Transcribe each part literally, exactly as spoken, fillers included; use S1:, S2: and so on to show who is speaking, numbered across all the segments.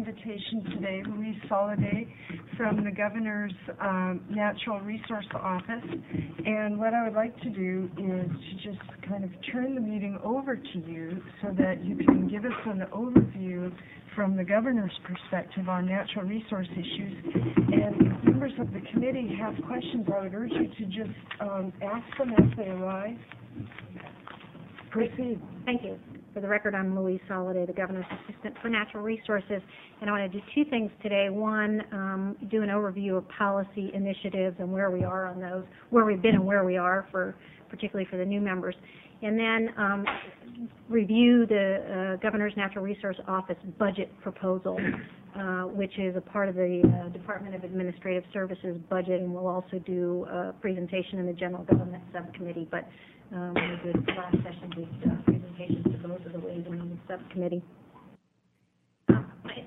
S1: invitation today, Louise Soliday from the Governor's um, Natural Resource Office. And what I would like to do is to just kind of turn the meeting over to you so that you can give us an overview from the Governor's perspective on natural resource issues. And if members of the committee have questions, I would urge you to just um, ask them as they arise. Proceed.
S2: Thank you. For the record, I'm Louise Soliday, the Governor's Assistant for Natural Resources, and I want to do two things today. One, um, do an overview of policy initiatives and where we are on those, where we've been and where we are, for particularly for the new members. And then um, review the uh, Governor's Natural Resource Office budget proposal, uh, which is a part of the uh, Department of Administrative Services budget, and we'll also do a presentation in the General Government Subcommittee. But um, we did last session with uh, presentations to both of the Ways and Means Subcommittee. Uh,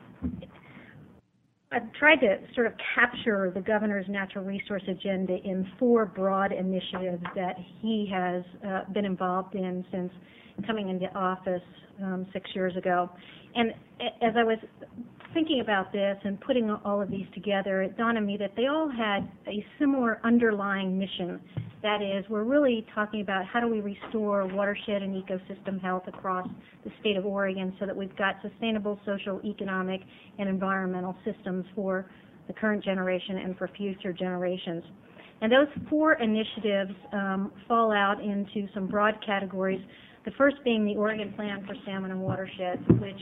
S2: I've tried to sort of capture the Governor's natural resource agenda in four broad initiatives that he has uh, been involved in since coming into office um, six years ago. And as I was thinking about this and putting all of these together, it dawned on me that they all had a similar underlying mission. That is, we're really talking about how do we restore watershed and ecosystem health across the state of Oregon so that we've got sustainable social, economic, and environmental systems for the current generation and for future generations. And those four initiatives um, fall out into some broad categories, the first being the Oregon Plan for Salmon and Watersheds, which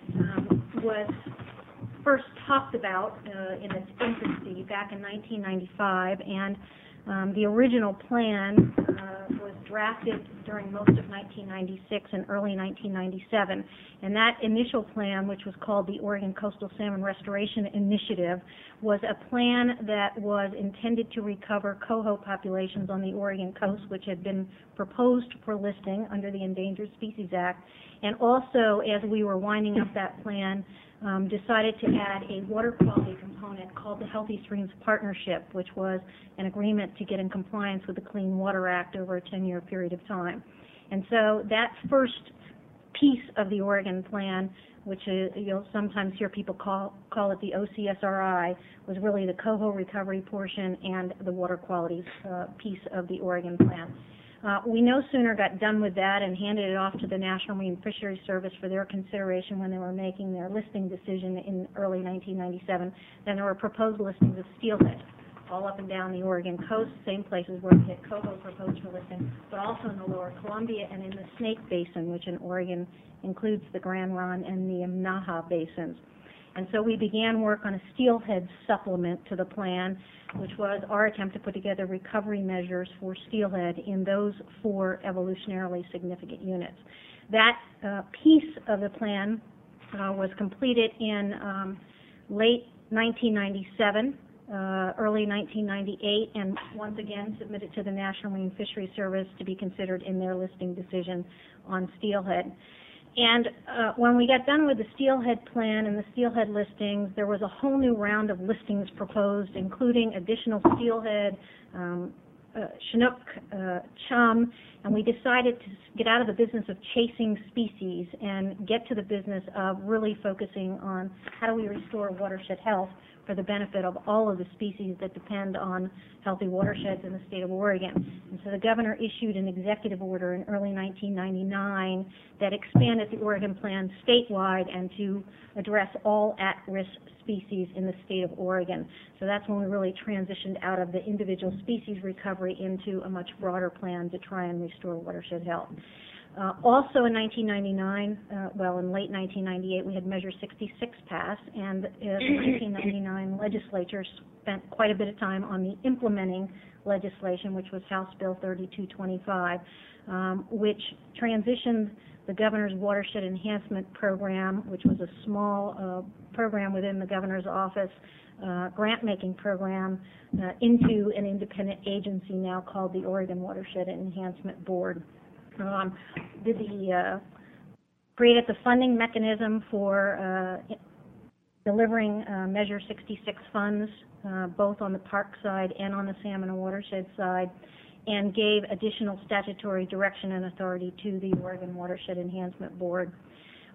S2: um, was first talked about uh, in its infancy back in nineteen ninety-five, and Um, the original plan uh, was drafted during most of nineteen ninety-six and early nineteen ninety-seven. And that initial plan, which was called the Oregon Coastal Salmon Restoration Initiative, was a plan that was intended to recover coho populations on the Oregon coast, which had been proposed for listing under the Endangered Species Act. And also, as we were winding up that plan, Um, decided to add a water quality component called the Healthy Streams Partnership, which was an agreement to get in compliance with the Clean Water Act over a ten-year period of time. And so that first piece of the Oregon plan, which is, you'll sometimes hear people call, call it the O C S R I, was really the coho recovery portion and the water quality uh, piece of the Oregon plan. Uh, we no sooner got done with that and handed it off to the National Marine Fisheries Service for their consideration when they were making their listing decision in early nineteen ninety-seven than there were proposed listings of steelhead all up and down the Oregon coast, same places where we had coho proposed for listing, but also in the lower Columbia and in the Snake Basin, which in Oregon includes the Grand Ronde and the Imnaha basins. And so we began work on a steelhead supplement to the plan, which was our attempt to put together recovery measures for steelhead in those four evolutionarily significant units. That uh, piece of the plan uh, was completed in um, late nineteen ninety-seven, uh, early nineteen ninety-eight, and once again submitted to the National Marine Fisheries Service to be considered in their listing decision on steelhead. And uh, when we got done with the steelhead plan and the steelhead listings, there was a whole new round of listings proposed, including additional steelhead, um, uh, Chinook, uh, chum, and we decided to get out of the business of chasing species and get to the business of really focusing on how do we restore watershed health for the benefit of all of the species that depend on healthy watersheds in the state of Oregon. And so the governor issued an executive order in early nineteen ninety-nine that expanded the Oregon plan statewide and to address all at-risk species in the state of Oregon. So that's when we really transitioned out of the individual species recovery into a much broader plan to try and restore watershed health. Uh, also in nineteen ninety-nine, uh, well, in late nineteen ninety-eight, we had Measure sixty-six pass, and uh, the nineteen ninety-nine legislature spent quite a bit of time on the implementing legislation, which was House Bill thirty-two twenty-five, um, which transitioned the Governor's Watershed Enhancement Program, which was a small uh, program within the Governor's office, uh, grant-making program, uh, into an independent agency now called the Oregon Watershed Enhancement Board. Um, did the uh, created the funding mechanism for uh, delivering uh, Measure sixty-six funds, uh, both on the park side and on the salmon and watershed side, and gave additional statutory direction and authority to the Oregon Watershed Enhancement Board.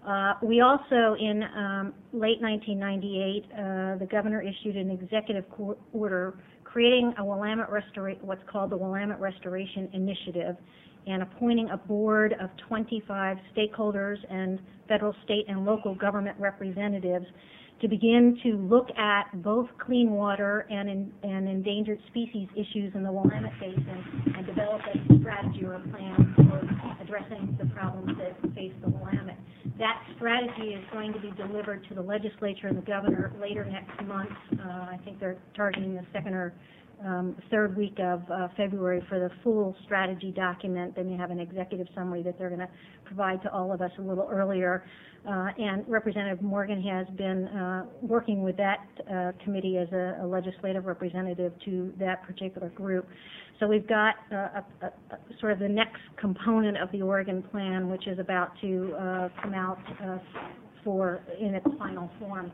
S2: Uh, we also, in um, late nineteen ninety-eight, uh, the governor issued an executive co- order creating a Willamette Restora- what's called the Willamette Restoration Initiative, and appointing a board of twenty-five stakeholders and federal, state, and local government representatives to begin to look at both clean water and, in, and endangered species issues in the Willamette Basin and develop a strategy or a plan for addressing the problems that face the Willamette. That strategy is going to be delivered to the legislature and the governor later next month. Uh, I think they're targeting the second or um, third week of uh, February for the full strategy document. Then you have an executive summary that they're going to provide to all of us a little earlier. Uh, and Representative Morgan has been uh, working with that uh, committee as a, a legislative representative to that particular group. So we've got uh, a, a, a sort of the next component of the Oregon plan, which is about to uh, come out uh, for in its final form.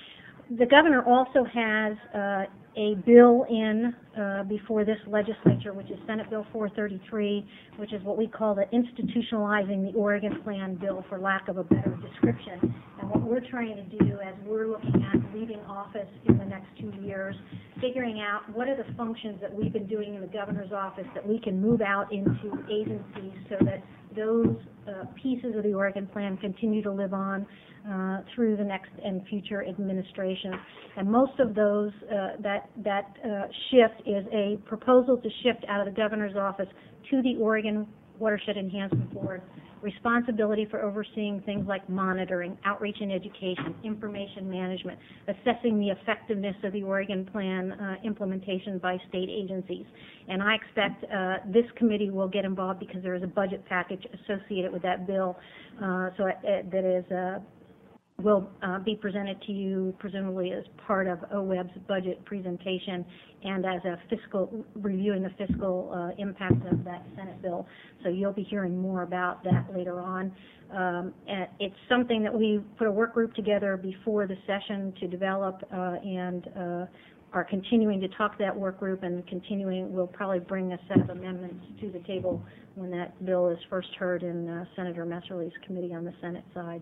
S2: The governor also has uh, a bill in uh, before this legislature, which is Senate Bill four thirty-three, which is what we call the Institutionalizing the Oregon Plan bill, for lack of a better description. And what we're trying to do as we're looking at leaving office in the next two years, figuring out what are the functions that we've been doing in the governor's office that we can move out into agencies so that those uh, pieces of the Oregon Plan continue to live on uh, through the next and future administration. And most of those, uh, that, that uh, shift is a proposal to shift out of the governor's office to the Oregon Watershed Enhancement Board, responsibility for overseeing things like monitoring, outreach and education, information management, assessing the effectiveness of the Oregon Plan uh, implementation by state agencies. And I expect uh, this committee will get involved because there is a budget package associated with that bill, uh, so it, it, that is uh, will uh, be presented to you presumably as part of O W E B's budget presentation and as a fiscal, reviewing the fiscal uh, impact of that Senate bill. So you'll be hearing more about that later on. Um, and it's something that we put a work group together before the session to develop uh, and uh, are continuing to talk to that work group, and continuing, we'll probably bring a set of amendments to the table when that bill is first heard in uh, Senator Messerly's committee on the Senate side.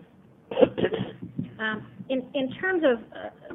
S2: Um, in, in terms of uh,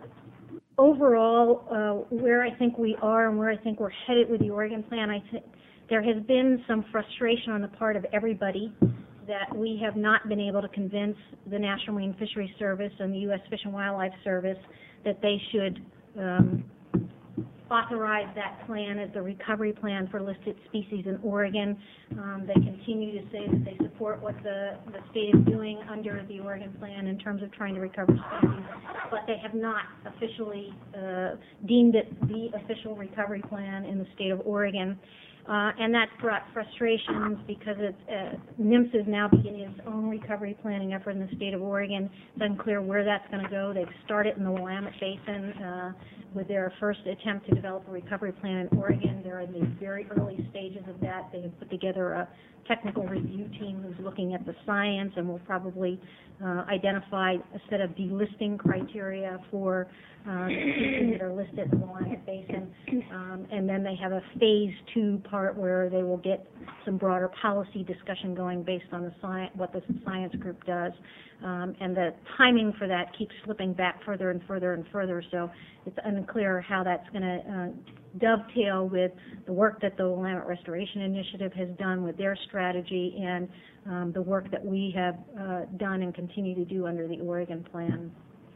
S2: overall uh, where I think we are and where I think we're headed with the Oregon Plan, I think there has been some frustration on the part of everybody that we have not been able to convince the National Marine Fisheries Service and the U S Fish and Wildlife Service that they should um, authorize that plan as the recovery plan for listed species in Oregon. Um, they continue to say that they support what the, the state is doing under the Oregon Plan in terms of trying to recover species, but they have not officially uh, deemed it the official recovery plan in the state of Oregon. Uh, and that's brought frustrations because it's, uh, NMFS is now beginning its own recovery planning effort in the state of Oregon. It's unclear where that's going to go. They've started in the Willamette Basin uh, with their first attempt to develop a recovery plan in Oregon. They're in the very early stages of that. They have put together a technical review team who's looking at the science and will probably uh, identify a set of delisting criteria for uh, species that are listed in the Willamette Basin. Um, and then they have a phase two part where they will get some broader policy discussion going based on the science, what the science group does. Um, and the timing for that keeps slipping back further and further and further, so it's unclear how that's going to uh, dovetail with the work that the Willamette Restoration Initiative has done with their strategy and um, the work that we have uh, done and continue to do under the Oregon Plan.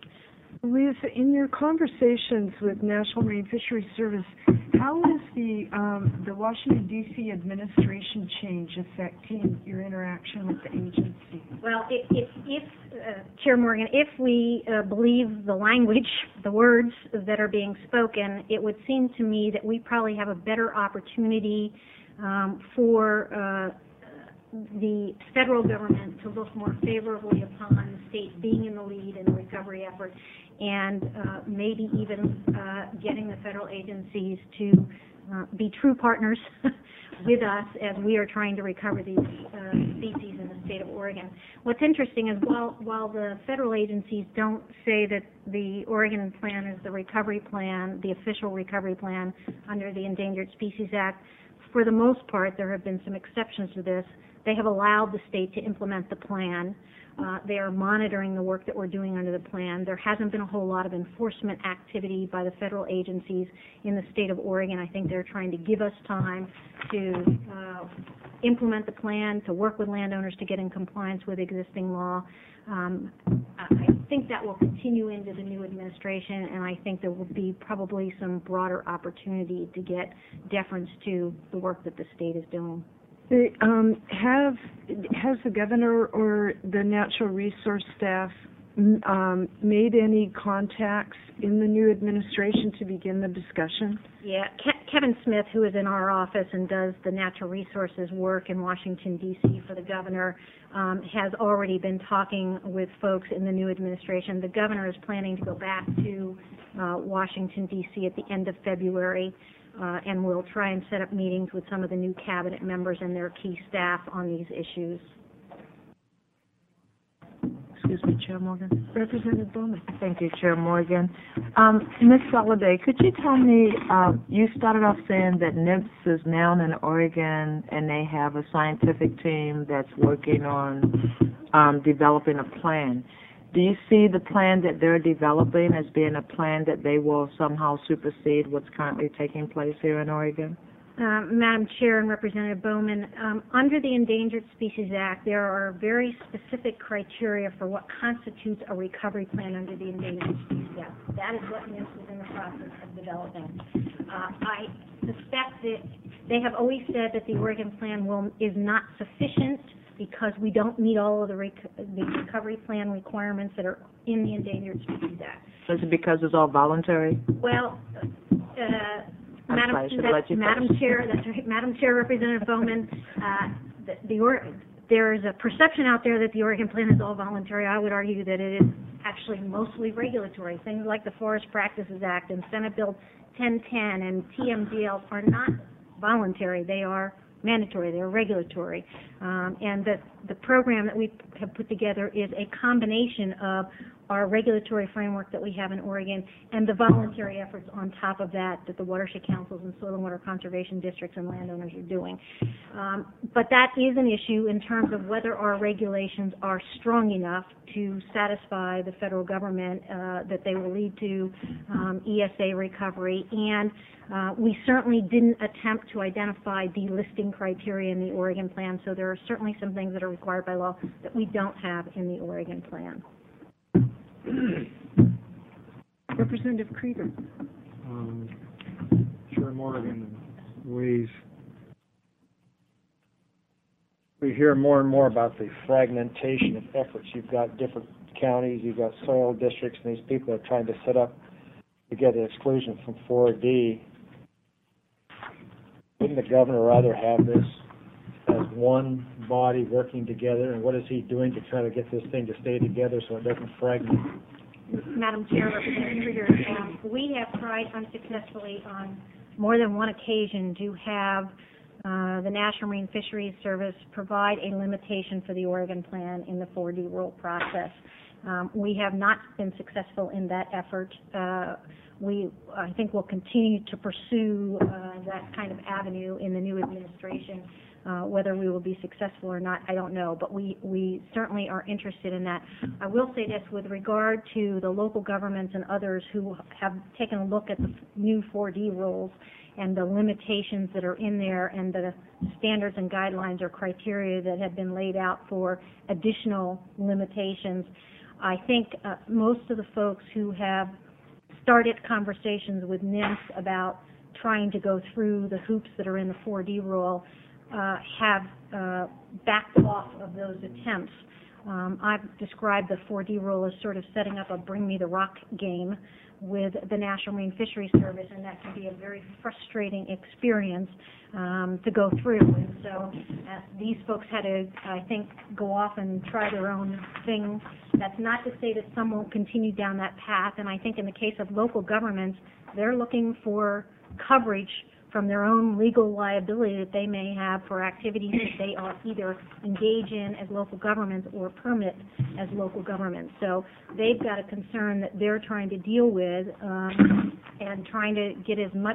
S1: Lisa, in your conversations with National Marine Fisheries Service, how is the um, the Washington, D C administration change affecting your interaction with the agency?
S2: Well, if, if, if uh, Chair Morgan, if we uh, believe the language, the words that are being spoken, it would seem to me that we probably have a better opportunity um, for uh, the federal government to look more favorably upon the state being in the lead in the recovery effort, and uh, maybe even uh, getting the federal agencies to uh, be true partners with us as we are trying to recover these uh, species in the state of Oregon. What's interesting is while, while the federal agencies don't say that the Oregon Plan is the recovery plan, the official recovery plan under the Endangered Species Act, for the most part there have been some exceptions to this. they have allowed the state to implement the plan. Uh, they are monitoring the work that we're doing under the plan. There hasn't been a whole lot of enforcement activity by the federal agencies in the state of Oregon. I think they're trying to give us time to uh, implement the plan, to work with landowners to get in compliance with existing law. Um, I think that will continue into the new administration, and I think there will be probably some broader opportunity to get deference to the work that the state is doing.
S1: They, um, have has the governor or the natural resource staff um, made any contacts in the new administration to begin the discussion?
S2: Yeah, Ke- Kevin Smith, who is in our office and does the natural resources work in Washington, D C for the governor, um, has already been talking with folks in the new administration. The governor is planning to go back to uh, Washington, D C at the end of February. Uh, and we'll try and set up meetings with some of the new cabinet members and their key staff on these issues.
S3: Excuse me, Chair Morgan.
S1: Representative Bowman.
S3: Thank you, Chair Morgan. Um, Miz Soliday, could you tell me, um, you started off saying that N I M S is now in Oregon and they have a scientific team that's working on um, developing a plan. Do you see the plan that they're developing as being a plan that they will somehow supersede what's currently taking place here in Oregon?
S2: Uh, Madam Chair and Representative Bowman, um, under the Endangered Species Act, there are very specific criteria for what constitutes a recovery plan under the Endangered Species Act. That is what N I M S is in the process of developing. Uh, I suspect that they have always said that the Oregon plan will, is not sufficient because we don't meet all of the, rec the recovery plan requirements that are in the Endangered Species Act.
S3: So is it because it's all voluntary?
S2: Well, uh, Madam,
S3: sorry,
S2: that, Madam Chair, that's right, Madam Chair, Representative Bowman, uh, the, the or there is a perception out there that the Oregon plan is all voluntary. I would argue that it is actually mostly regulatory. Things like the Forest Practices Act and Senate Bill ten ten and T M D Ls are not voluntary. They are mandatory, they're regulatory. Um, and the, the program that we have put together is a combination of our regulatory framework that we have in Oregon and the voluntary efforts on top of that that the watershed councils and soil and water conservation districts and landowners are doing. Um, but that is an issue in terms of whether our regulations are strong enough to satisfy the federal government uh, that they will lead to um, E S A recovery. And uh, we certainly didn't attempt to identify delisting criteria in the Oregon plan, so there are certainly some things that are required by law that we don't have in the Oregon plan.
S1: Representative Krieger.
S4: Um, Chair Morgan, we we hear more and more about the fragmentation of efforts. You've got different counties, you've got soil districts, and these people are trying to set up to get an exclusion from four D. Wouldn't the governor rather have this as one body working together, and what is he doing to try to get this thing to stay together so it doesn't fragment?
S2: Madam Chair, Representative Krieger, um, we have tried unsuccessfully on more than one occasion to have uh, the National Marine Fisheries Service provide a limitation for the Oregon plan in the four D rule process. Um, we have not been successful in that effort. Uh, we, I think, will continue to pursue uh, that kind of avenue in the new administration. Uh, whether we will be successful or not, I don't know, but we, we certainly are interested in that. I will say this with regard to the local governments and others who have taken a look at the new four D rules and the limitations that are in there and the standards and guidelines or criteria that have been laid out for additional limitations. I think uh, most of the folks who have started conversations with N I M S about trying to go through the hoops that are in the four D rule Uh, have uh, backed off of those attempts. Um, I've described the four D rule as sort of setting up a bring me the rock game with the National Marine Fisheries Service, and that can be a very frustrating experience um, to go through. And so uh, these folks had to, I think, go off and try their own thing. That's not to say that some won't continue down that path, and I think in the case of local governments, they're looking for coverage from their own legal liability that they may have for activities that they are either engage in as local governments or permit as local governments. So they've got a concern that they're trying to deal with um, and trying to get as much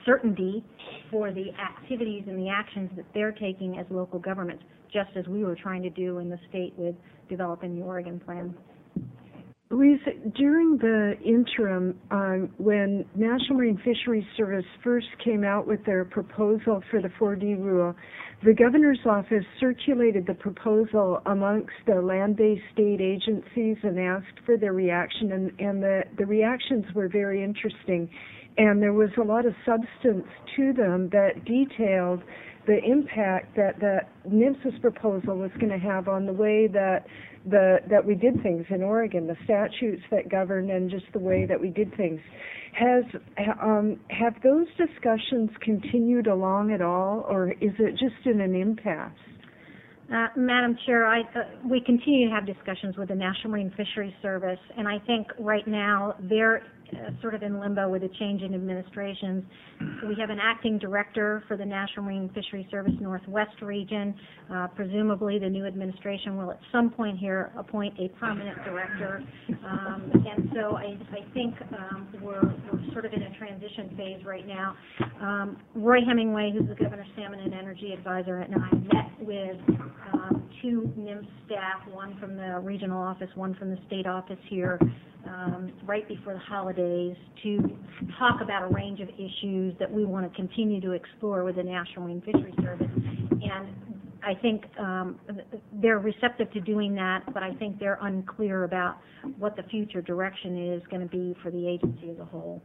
S2: certainty for the activities and the actions that they're taking as local governments, just as we were trying to do in the state with developing the Oregon plan.
S1: Louise, during the interim, uh, when National Marine Fisheries Service first came out with their proposal for the four D rule, the governor's office circulated the proposal amongst the land-based state agencies and asked for their reaction, and, and the, the reactions were very interesting. And there was a lot of substance to them that detailed the impact that the NMFS's proposal was going to have on the way that the that we did things in Oregon, the statutes that govern, and just the way that we did things. Has um, have those discussions continued along at all, or is it just in an impasse?
S2: Uh, Madam Chair, I, uh, we continue to have discussions with the National Marine Fisheries Service, and I think right now they're uh, sort of in limbo with a change in administrations. So we have an acting director for the National Marine Fisheries Service Northwest region. Uh, presumably the new administration will at some point here appoint a permanent director. Um, and so I, I think um, we're, we're sort of in a transition phase right now. Um, Roy Hemingway, who's the Governor's Salmon and Energy Advisor, and I met with Um, two NMFS staff, one from the regional office, one from the state office here, um, right before the holidays, to talk about a range of issues that we want to continue to explore with the National Marine Fisheries Service. And I think um, they're receptive to doing that, but I think they're unclear about what the future direction is going to be for the agency as a whole.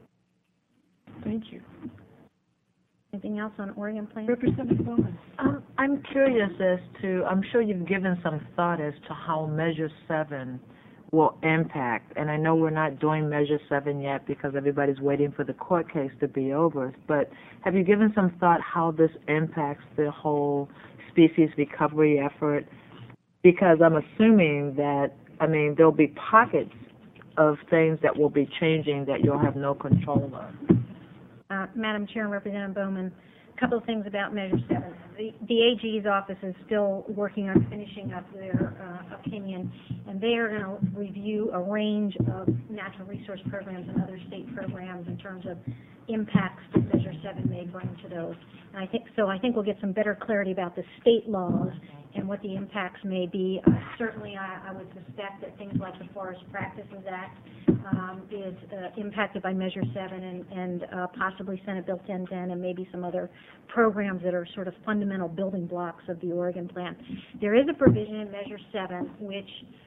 S1: Thank you.
S2: Anything else on Oregon plan?
S1: Representative Bowman.
S3: Um, I'm curious as to, I'm sure you've given some thought as to how Measure seven will impact, and I know we're not doing Measure seven yet because everybody's waiting for the court case to be over, but have you given some thought how this impacts the whole species recovery effort? Because I'm assuming that, I mean, there'll be pockets of things that will be changing that you'll have no control of.
S2: Uh, Madam Chair and Representative Bowman, a couple of things about Measure seven. The, the A G's office is still working on finishing up their uh, opinion, and they are going to review a range of natural resource programs and other state programs in terms of impacts that Measure seven may bring to those. And I think so. I think we'll get some better clarity about the state laws and what the impacts may be. Uh, certainly, I, I would suspect that things like the Forest Practices Act um, is uh, impacted by Measure seven, and, and uh, possibly Senate Bill ten ten, and maybe some other programs that are sort of fundamental building blocks of the Oregon plan. There is a provision in Measure seven which,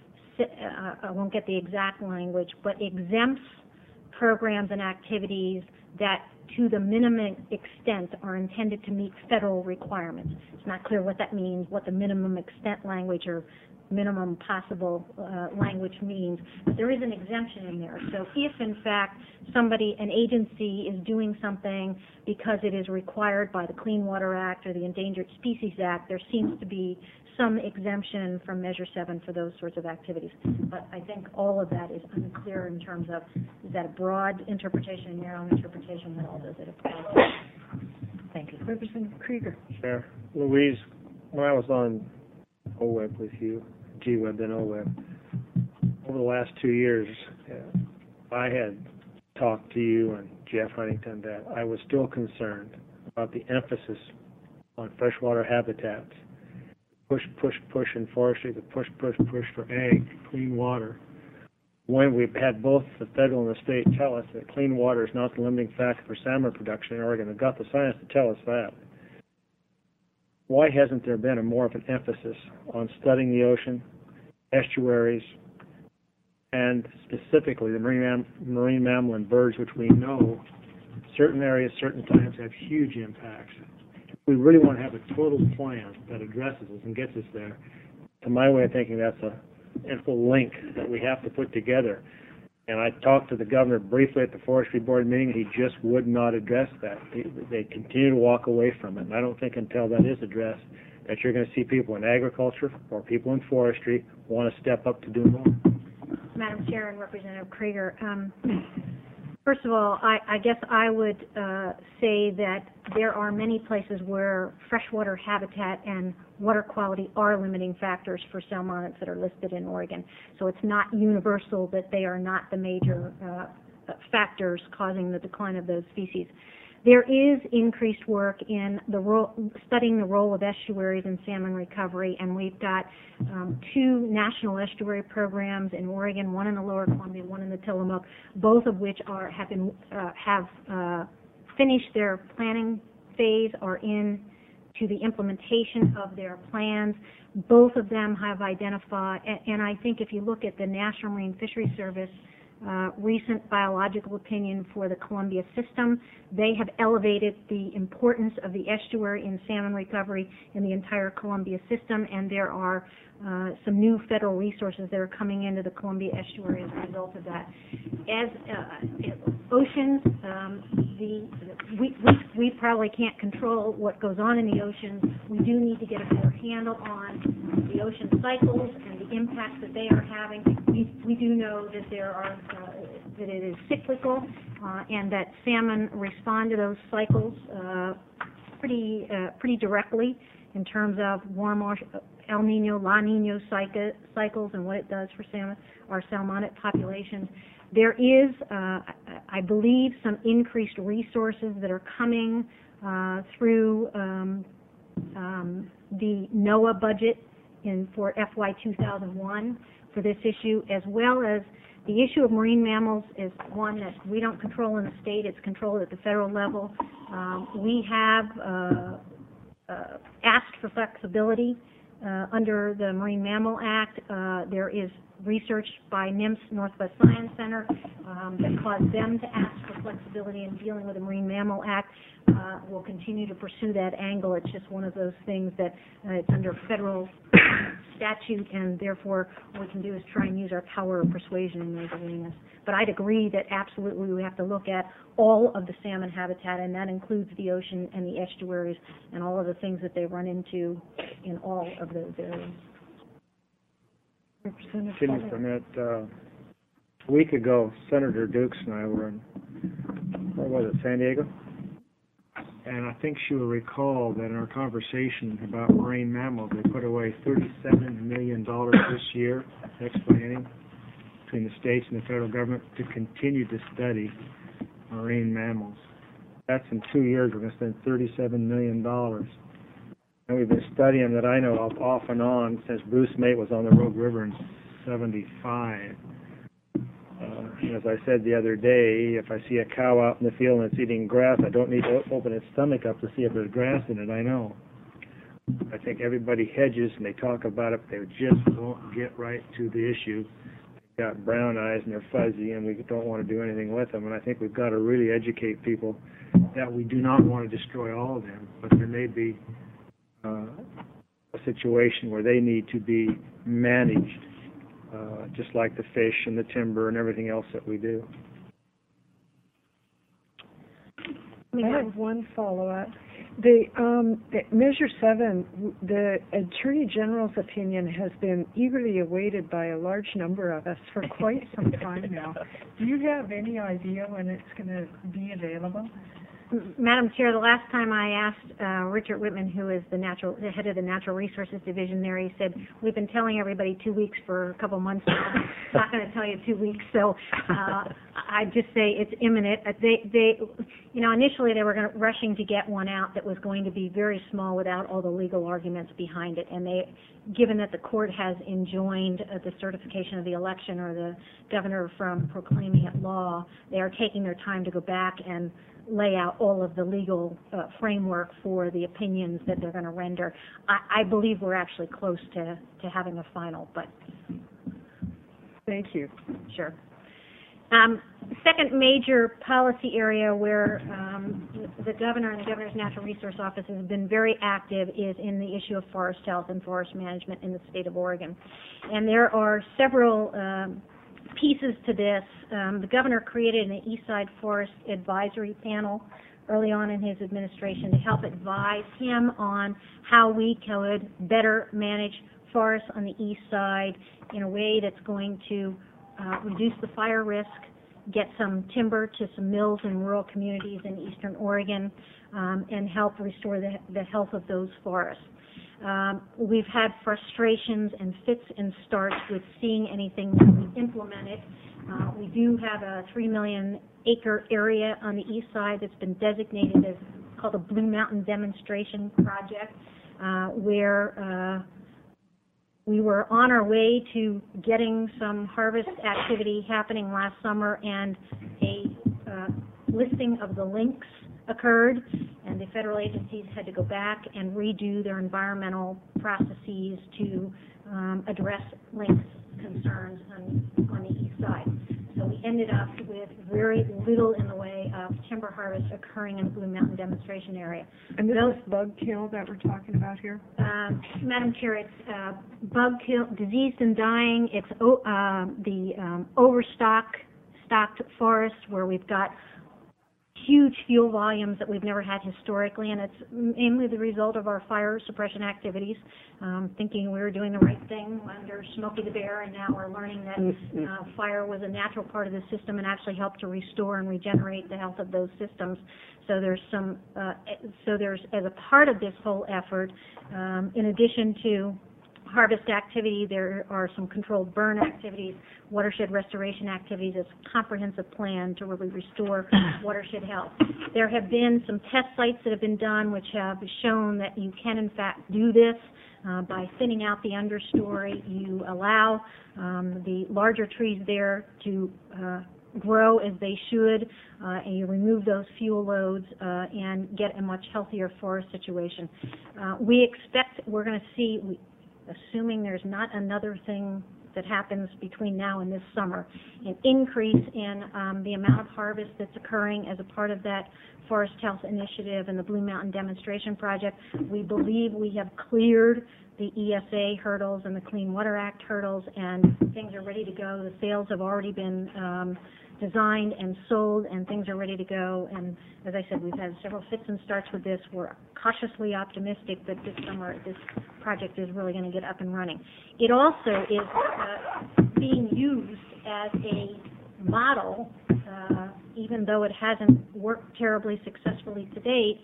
S2: uh, I won't get the exact language, but exempts programs and activities that to the minimum extent are intended to meet federal requirements. It's not clear what that means, what the minimum extent language or minimum possible uh, language means, but there is an exemption in there. So if, in fact, somebody, an agency is doing something because it is required by the Clean Water Act or the Endangered Species Act, there seems to be some exemption from Measure seven for those sorts of activities. But I think all of that is unclear in terms of, is that a broad interpretation, a narrow interpretation, what all does it apply to? Thank you.
S1: Representative Krieger.
S4: Sure. Louise, when I was on O W E B with you, G W E B then O W E B, over the last two years, uh, I had talked to you and Jeff Huntington that I was still concerned about the emphasis on freshwater habitats. Push, push, push in forestry, the push, push, push for ag, clean water. When we've had both the federal and the state tell us that clean water is not the limiting factor for salmon production in Oregon, they've got the science to tell us that. Why hasn't there been a more of an emphasis on studying the ocean, estuaries, and specifically the marine, mam marine mammal and birds, which we know certain areas, certain times have huge impacts? We really want to have a total plan that addresses us and gets us there. To my way of thinking, that's a integral link that we have to put together. And I talked to the governor briefly at the Forestry Board meeting, and he just would not address that. They, they continue to walk away from it. And I don't think until that is addressed that you're going to see people in agriculture or people in forestry want to step up to do more.
S2: Madam Chair and Representative Krieger, um, first of all, I, I guess I would uh, say that there are many places where freshwater habitat and water quality are limiting factors for salmonids that are listed in Oregon. So it's not universal that they are not the major uh, factors causing the decline of those species. There is increased work in the role, studying the role of estuaries in salmon recovery, and we've got um, two national estuary programs in Oregon, one in the Lower Columbia, one in the Tillamook, both of which are have been uh, have uh, finished their planning phase, are in to the implementation of their plans. Both of them have identified, and, and I think if you look at the National Marine Fisheries Service Uh, recent biological opinion for the Columbia system, they have elevated the importance of the estuary in salmon recovery in the entire Columbia system, and there are uh, some new federal resources that are coming into the Columbia estuary as a result of that. As uh, oceans, um, the, we, we, we probably can't control what goes on in the oceans. We do need to get a better handle on the ocean cycles and the impacts that they are having. We, we do know that there are Uh, that it is cyclical, uh, and that salmon respond to those cycles uh, pretty uh, pretty directly in terms of warm El Nino, La Nino cycles and what it does for salmon, our salmoniid populations. There is, uh, I believe, some increased resources that are coming uh, through um, um, the NOAA budget in for F Y two thousand one for this issue, as well as the issue of marine mammals is one that we don't control in the state. It's controlled at the federal level. Um, we have uh, uh, asked for flexibility uh, under the Marine Mammal Act. Uh, there is research by NIMS Northwest Science Center um, that caused them to ask for flexibility in dealing with the Marine Mammal Act. Uh, we'll continue to pursue that angle. It's just one of those things that uh, it's under federal statute, and therefore what we can do is try and use our power of persuasion in those arenas. But I'd agree that absolutely we have to look at all of the salmon habitat, and that includes the ocean and the estuaries and all of the things that they run into in all of those areas.
S4: Continue from that, uh, a week ago, Senator Dukes and I were in, where was it, San Diego? And I think she will recall that in our conversation about marine mammals, they put away thirty-seven million dollars this year, explaining, between the states and the federal government to continue to study marine mammals. That's in two years, we're going to spend thirty-seven million dollars. And we've been studying that I know of off and on since Bruce Mate was on the Rogue River in seventy-five. Uh, and as I said the other day, if I see a cow out in the field and it's eating grass, I don't need to open its stomach up to see if there's grass in it, I know. I think everybody hedges and they talk about it, but they just won't get right to the issue. They've got brown eyes and they're fuzzy and we don't want to do anything with them. And I think we've got to really educate people that we do not want to destroy all of them, but there may be uh, a situation where they need to be managed. Uh, just like the fish and the timber and everything else that we do.
S1: I have one follow-up. The, um, the Measure seven, the Attorney General's opinion has been eagerly awaited by a large number of us for quite some time now. Do you have any idea when it's going to be available?
S2: Madam Chair, the last time I asked uh, Richard Whitman, who is the natural the head of the Natural Resources Division there, he said, we've been telling everybody two weeks for a couple months now. I'm not going to tell you two weeks, so uh, I'd just say it's imminent. Uh, they, they, you know, initially they were gonna, rushing to get one out that was going to be very small without all the legal arguments behind it, and they, given that the court has enjoined uh, the certification of the election or the governor from proclaiming it law, they are taking their time to go back and lay out all of the legal uh, framework for the opinions that they're going to render. I, I believe we're actually close to, to having a final, but...
S1: Thank you.
S2: Sure. Um, second major policy area where um, the governor and the governor's natural resource office has been very active is in the issue of forest health and forest management in the state of Oregon. And there are several um, pieces to this. Um, the governor created an Eastside Forest Advisory Panel early on in his administration to help advise him on how we could better manage forests on the east side in a way that's going to uh, reduce the fire risk, get some timber to some mills in rural communities in eastern Oregon, um, and help restore the, the health of those forests. Um, we've had frustrations and fits and starts with seeing anything that we implemented Uh, we do have a three million acre area on the east side that's been designated as called the Blue Mountain Demonstration Project, uh, where uh, we were on our way to getting some harvest activity happening last summer, and a uh, listing of the links occurred, and the federal agencies had to go back and redo their environmental processes to um, address links concerns on, on the east side. So we ended up with very little in the way of timber harvest occurring in the Blue Mountain Demonstration Area.
S1: And this
S2: Those-
S1: is bug kill that we're talking about here?
S2: Um, Madam Chair, it's uh, bug kill, diseased and dying. It's o- uh, the um, overstock stocked forest where we've got huge fuel volumes that we've never had historically, and it's mainly the result of our fire suppression activities, um, thinking we were doing the right thing under Smokey the Bear, and now we're learning that uh, fire was a natural part of the system and actually helped to restore and regenerate the health of those systems. So there's some, uh, so there's, as a part of this whole effort, um, in addition to harvest activity, there are some controlled burn activities, watershed restoration activities. It's a comprehensive plan to really restore watershed health. There have been some test sites that have been done which have shown that you can in fact do this uh, by thinning out the understory. You allow um, the larger trees there to uh, grow as they should, uh, and you remove those fuel loads uh, and get a much healthier forest situation. Uh, we expect we're going to see, we, assuming there's not another thing that happens between now and this summer, an increase in um, the amount of harvest that's occurring as a part of that Forest Health Initiative and the Blue Mountain Demonstration Project. We believe we have cleared the E S A hurdles and the Clean Water Act hurdles, and things are ready to go. The sales have already been um, designed and sold, and things are ready to go. And as I said, we've had several fits and starts with this. We're cautiously optimistic that this summer this project is really going to get up and running. It also is uh, being used as a model, uh, even though it hasn't worked terribly successfully to date,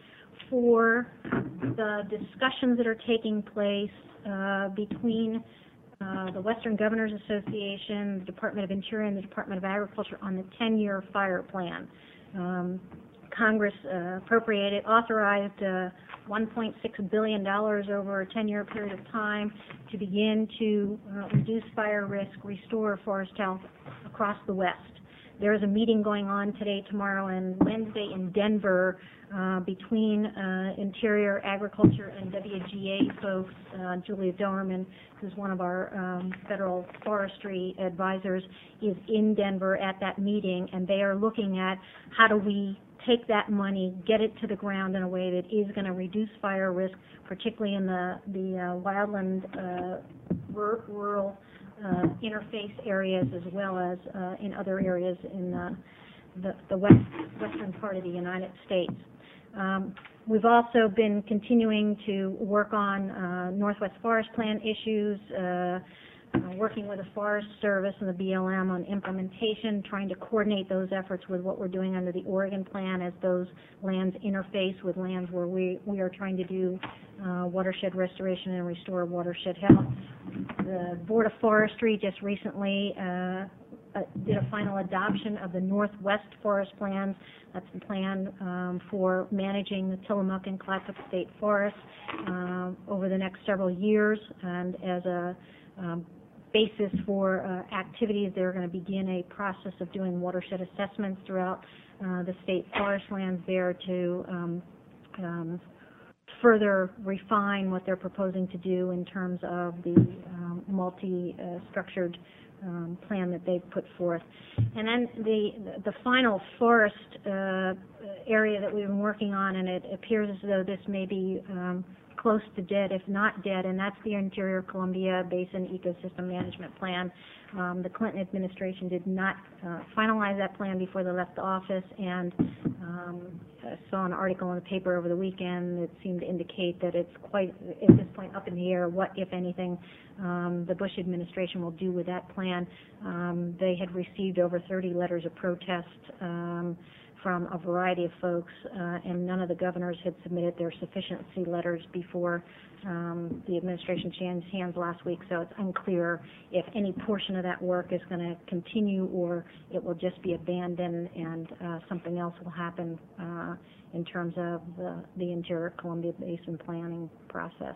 S2: for the discussions that are taking place uh, between Uh, the Western Governors Association, the Department of Interior, and the Department of Agriculture on the ten-year fire plan. Um, Congress uh, appropriated, authorized uh, one point six billion dollars over a ten-year period of time to begin to uh, reduce fire risk, restore forest health across the West. There is a meeting going on today, tomorrow, and Wednesday in Denver uh, between uh, Interior, Agriculture, and W G A folks. Uh, Julia Doerman, who's one of our um, federal forestry advisors, is in Denver at that meeting, and they are looking at how do we take that money, get it to the ground in a way that is going to reduce fire risk, particularly in the, the uh, wildland, uh, rural uh, interface areas, as well as uh, in other areas in uh, the, the west, western part of the United States. Um, we've also been continuing to work on uh, Northwest Forest Plan issues, uh, Uh, working with the Forest Service and the B L M on implementation, trying to coordinate those efforts with what we're doing under the Oregon Plan as those lands interface with lands where we, we are trying to do uh, watershed restoration and restore watershed health. The Board of Forestry just recently uh, uh, did a final adoption of the Northwest Forest Plans. That's the plan um, for managing the Tillamook and Clatsop State Forests uh, over the next several years, and as a um, basis for uh, activities, they're going to begin a process of doing watershed assessments throughout uh, the state forest lands there to um, um, further refine what they're proposing to do in terms of the um, multi-structured uh, um, plan that they've put forth. And then the the final forest uh, area that we've been working on, and it appears as though this may be um, close to dead, if not dead, and that's the Interior Columbia Basin Ecosystem Management Plan. Um, the Clinton administration did not uh, finalize that plan before they left the office, and um, I saw an article in the paper over the weekend that seemed to indicate that it's quite, at this point, up in the air what, if anything, um, the Bush administration will do with that plan. Um, they had received over thirty letters of protest um, from a variety of folks, uh, and none of the governors had submitted their sufficiency letters before um, the administration changed hands last week, so it's unclear if any portion of that work is going to continue or it will just be abandoned and uh, something else will happen uh, in terms of the, the interior Columbia Basin planning process.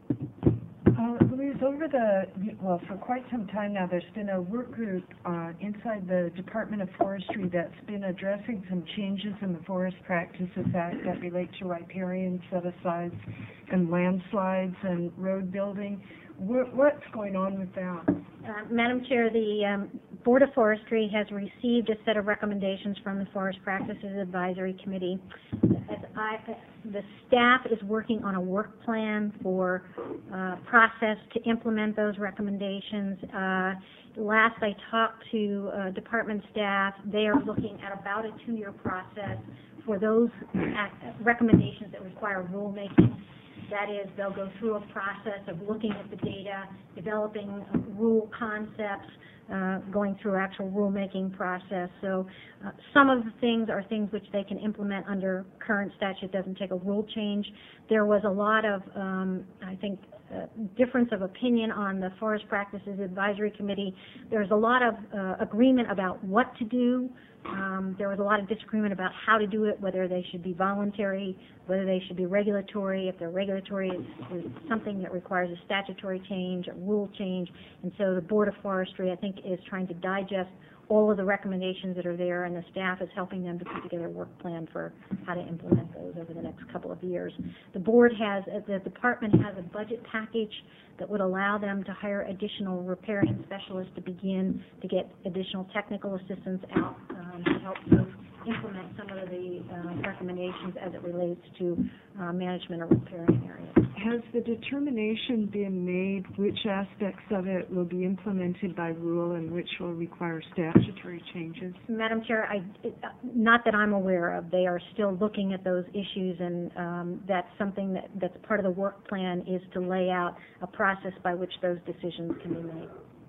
S1: Uh, Louise, over the, well, for quite some time now, there's been a work group uh, inside the Department of Forestry that's been addressing some changes in the Forest Practices Act that relate to riparian set-asides and landslides and road building. What, what's going on with that?
S2: Uh, Madam Chair, the um, Board of Forestry has received a set of recommendations from the Forest Practices Advisory Committee. As I, the staff is working on a work plan for uh, process to implement those recommendations. Uh, last I talked to uh, department staff, they are looking at about a two-year process for those recommendations that require rulemaking. That is, they'll go through a process of looking at the data, developing uh, rule concepts, uh, going through actual rulemaking process. So uh, some of the things are things which they can implement under current statute. It doesn't take a rule change. There was a lot of, um, I think, uh, difference of opinion on the Forest Practices Advisory Committee. There's a lot of uh, agreement about what to do. Um, there was a lot of disagreement about how to do it, whether they should be voluntary, whether they should be regulatory. If they're regulatory, it's, it's something that requires a statutory change, a rule change. And so the Board of Forestry, I think, is trying to digest all of the recommendations that are there, and the staff is helping them to put together a work plan for how to implement those over the next couple of years. The board has, the department has a budget package that would allow them to hire additional riparian specialists to begin to get additional technical assistance out um, to help to implement some of the uh, recommendations as it relates to uh, management of riparian areas.
S1: Has the determination been made which aspects of it will be implemented by rule and which will require statutory changes?
S2: Madam Chair, I, it, uh, not that I'm aware of. They are still looking at those issues, and um, that's something that, that's part of the work plan, is to lay out a process by which those decisions can be made.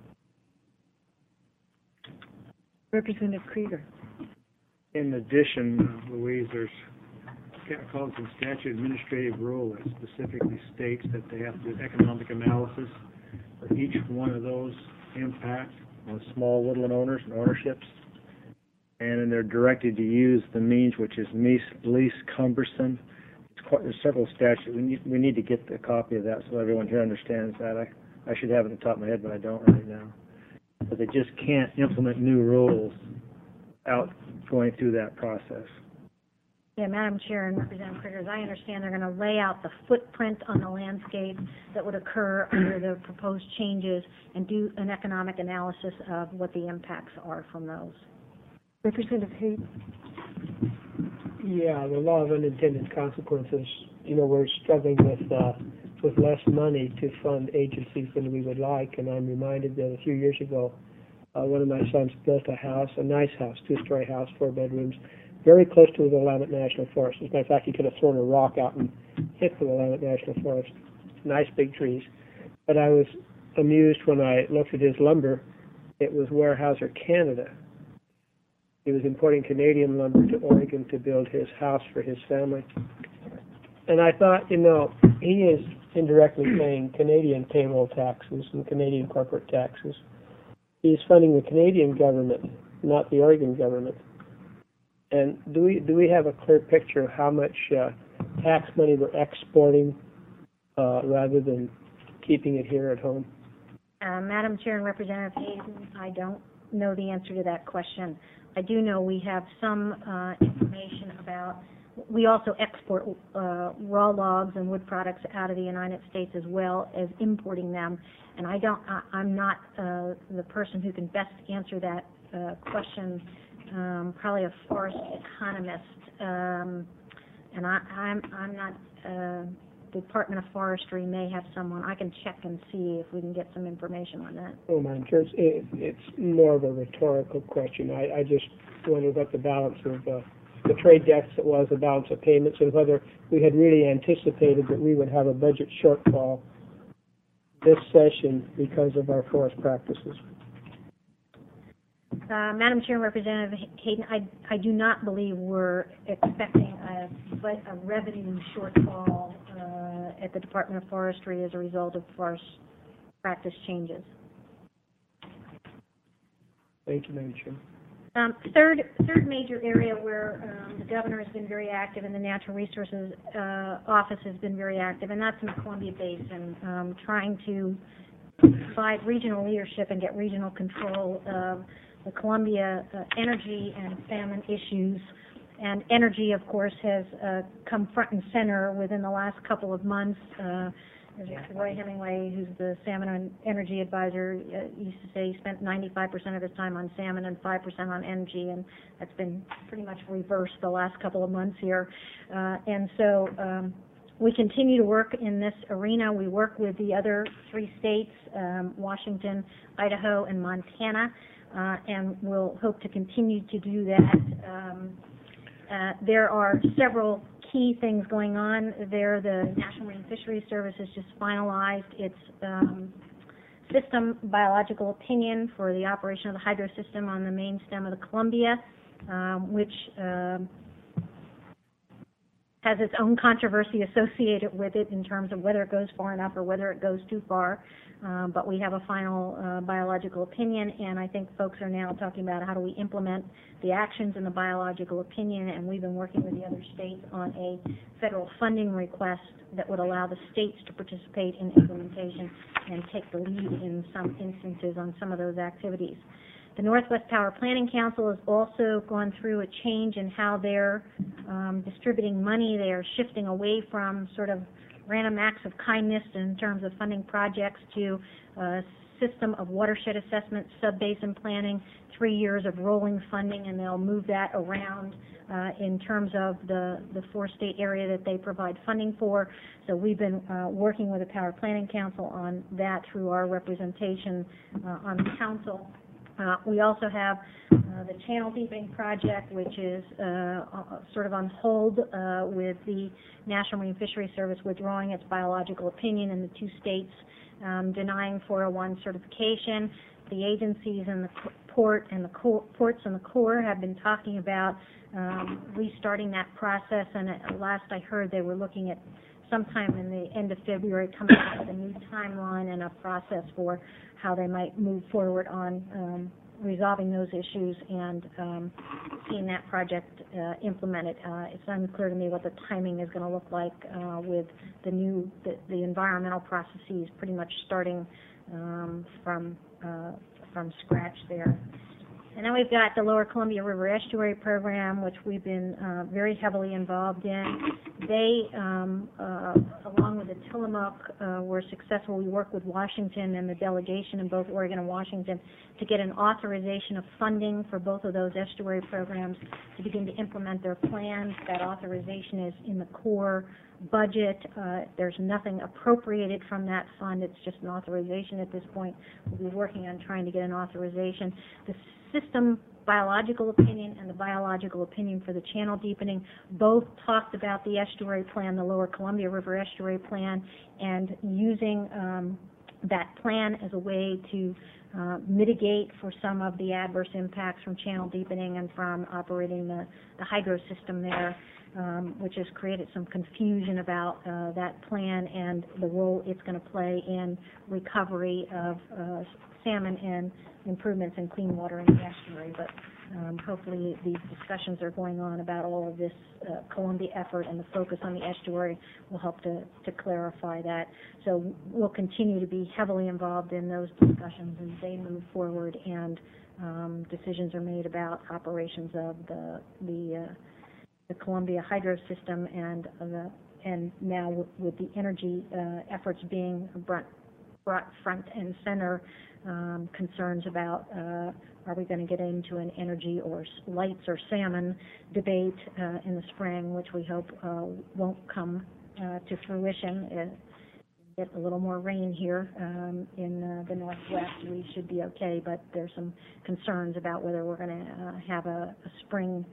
S1: Representative Krieger.
S4: In addition, Louise, there's called some statute administrative rule that specifically states that they have to do economic analysis for each one of those impacts on small woodland owners and ownerships. And then they're directed to use the means which is least cumbersome. It's quite, there's several statutes. We need, we need to get a copy of that so everyone here understands that. I, I should have it at the top of my head, but I don't right now. But they just can't implement new rules out going through that process.
S2: Yeah, Madam Chair and Representative Critters, I understand they're going to lay out the footprint on the landscape that would occur under the proposed changes and do an economic analysis of what the impacts are from those.
S1: Representative Hayden.
S5: Yeah, the law of unintended consequences. You know, we're struggling with uh, with less money to fund agencies than we would like, and I'm reminded that a few years ago, uh, one of my sons built a house, a nice house, two-story house, four bedrooms, very close to the Willamette National Forest. As a matter of fact, he could have thrown a rock out and hit the Willamette National Forest. Nice big trees. But I was amused when I looked at his lumber. It was Weyerhaeuser, Canada. He was importing Canadian lumber to Oregon to build his house for his family. And I thought, you know, he is indirectly paying Canadian payroll taxes and Canadian corporate taxes. He's funding the Canadian government, not the Oregon government. And do we do we have a clear picture of how much uh, tax money we're exporting uh, rather than keeping it here at home?
S2: Uh, Madam Chair and Representative Hayden, I don't know the answer to that question. I do know we have some uh, information about, we also export uh, raw logs and wood products out of the United States as well as importing them. And I don't, I, I'm not uh, the person who can best answer that uh, question. Um, probably a forest economist, um, and I, I'm I'm not. Uh, the Department of Forestry may have someone. I can check and see if we can get some information on that.
S5: Oh, Madam Chair, it's, it's more of a rhetorical question. I, I just wonder what the balance of uh, the trade deficit was, the balance of payments, and whether we had really anticipated that we would have a budget shortfall this session because of our forest practices.
S2: Uh, Madam Chair and Representative Hayden, I, I do not believe we're expecting a, but a revenue shortfall uh, at the Department of Forestry as a result of forest practice changes.
S5: Thank you, Madam Chair.
S2: Um, third, third major area where um, the governor has been very active and the Natural Resources uh, Office has been very active, and that's in the Columbia Basin, um, trying to provide regional leadership and get regional control of the Columbia uh, energy and salmon issues. And energy, of course, has uh, come front and center within the last couple of months. Uh, Roy Hemingway, who's the salmon and energy advisor, uh, used to say he spent ninety-five percent of his time on salmon and five percent on energy, and that's been pretty much reversed the last couple of months here. Uh, and so um, we continue to work in this arena. We work with the other three states, um, Washington, Idaho, and Montana, uh, and we'll hope to continue to do that. Um, uh, there are several key things going on there. The National Marine Fisheries Service has just finalized its um, system biological opinion for the operation of the hydro system on the main stem of the Columbia, um, which um, has its own controversy associated with it in terms of whether it goes far enough or whether it goes too far. Um, but we have a final uh, biological opinion, and I think folks are now talking about how do we implement the actions in the biological opinion, and we've been working with the other states on a federal funding request that would allow the states to participate in implementation and take the lead in some instances on some of those activities. The Northwest Power Planning Council has also gone through a change in how they're um, distributing money. They are shifting away from sort of random acts of kindness in terms of funding projects to a system of watershed assessment, sub-basin planning, three years of rolling funding, and they'll move that around uh, in terms of the, the four-state area that they provide funding for. So we've been uh, working with the Power Planning Council on that through our representation uh, on the council. Uh, we also have uh, the Channel Deepening Project, which is uh, sort of on hold uh, with the National Marine Fisheries Service withdrawing its biological opinion and the two states um, denying four oh one certification. The agencies and the port and the Corps, ports and the Corps have been talking about um, restarting that process, and at last I heard they were looking at sometime in the end of February coming up with a new timeline and a process for how they might move forward on um, resolving those issues and um, seeing that project uh, implemented. Uh, it's unclear to me what the timing is going to look like uh, with the new, the, the environmental processes pretty much starting um, from, uh, from scratch there. And then we've got the Lower Columbia River Estuary Program, which we've been uh, very heavily involved in. They, um, uh, along with the Tillamook, uh, were successful. We worked with Washington and the delegation in both Oregon and Washington to get an authorization of funding for both of those estuary programs to begin to implement their plans. That authorization is in the Corps budget. Uh, there's nothing appropriated from that fund. It's just an authorization at this point. We'll be working on trying to get an authorization. The system biological opinion and the biological opinion for the channel deepening both talked about the estuary plan, the Lower Columbia River Estuary Plan, and using um, that plan as a way to uh, mitigate for some of the adverse impacts from channel deepening and from operating the, the hydro system there, um, which has created some confusion about uh, that plan and the role it's going to play in recovery of uh, salmon and improvements in clean water in the estuary. But um, hopefully these discussions are going on about all of this uh, Columbia effort, and the focus on the estuary will help to, to clarify that. So we'll continue to be heavily involved in those discussions as they move forward and um, decisions are made about operations of the the, uh, the Columbia hydro system and uh, the and now with, with the energy uh, efforts being brought, brought front and center. Um, concerns about uh, are we going to get into an energy or lights or salmon debate uh, in the spring, which we hope uh, won't come uh, to fruition. Uh, get a little more rain here um, in uh, the Northwest, we should be okay, but there's some concerns about whether we're going to uh, have a, a spring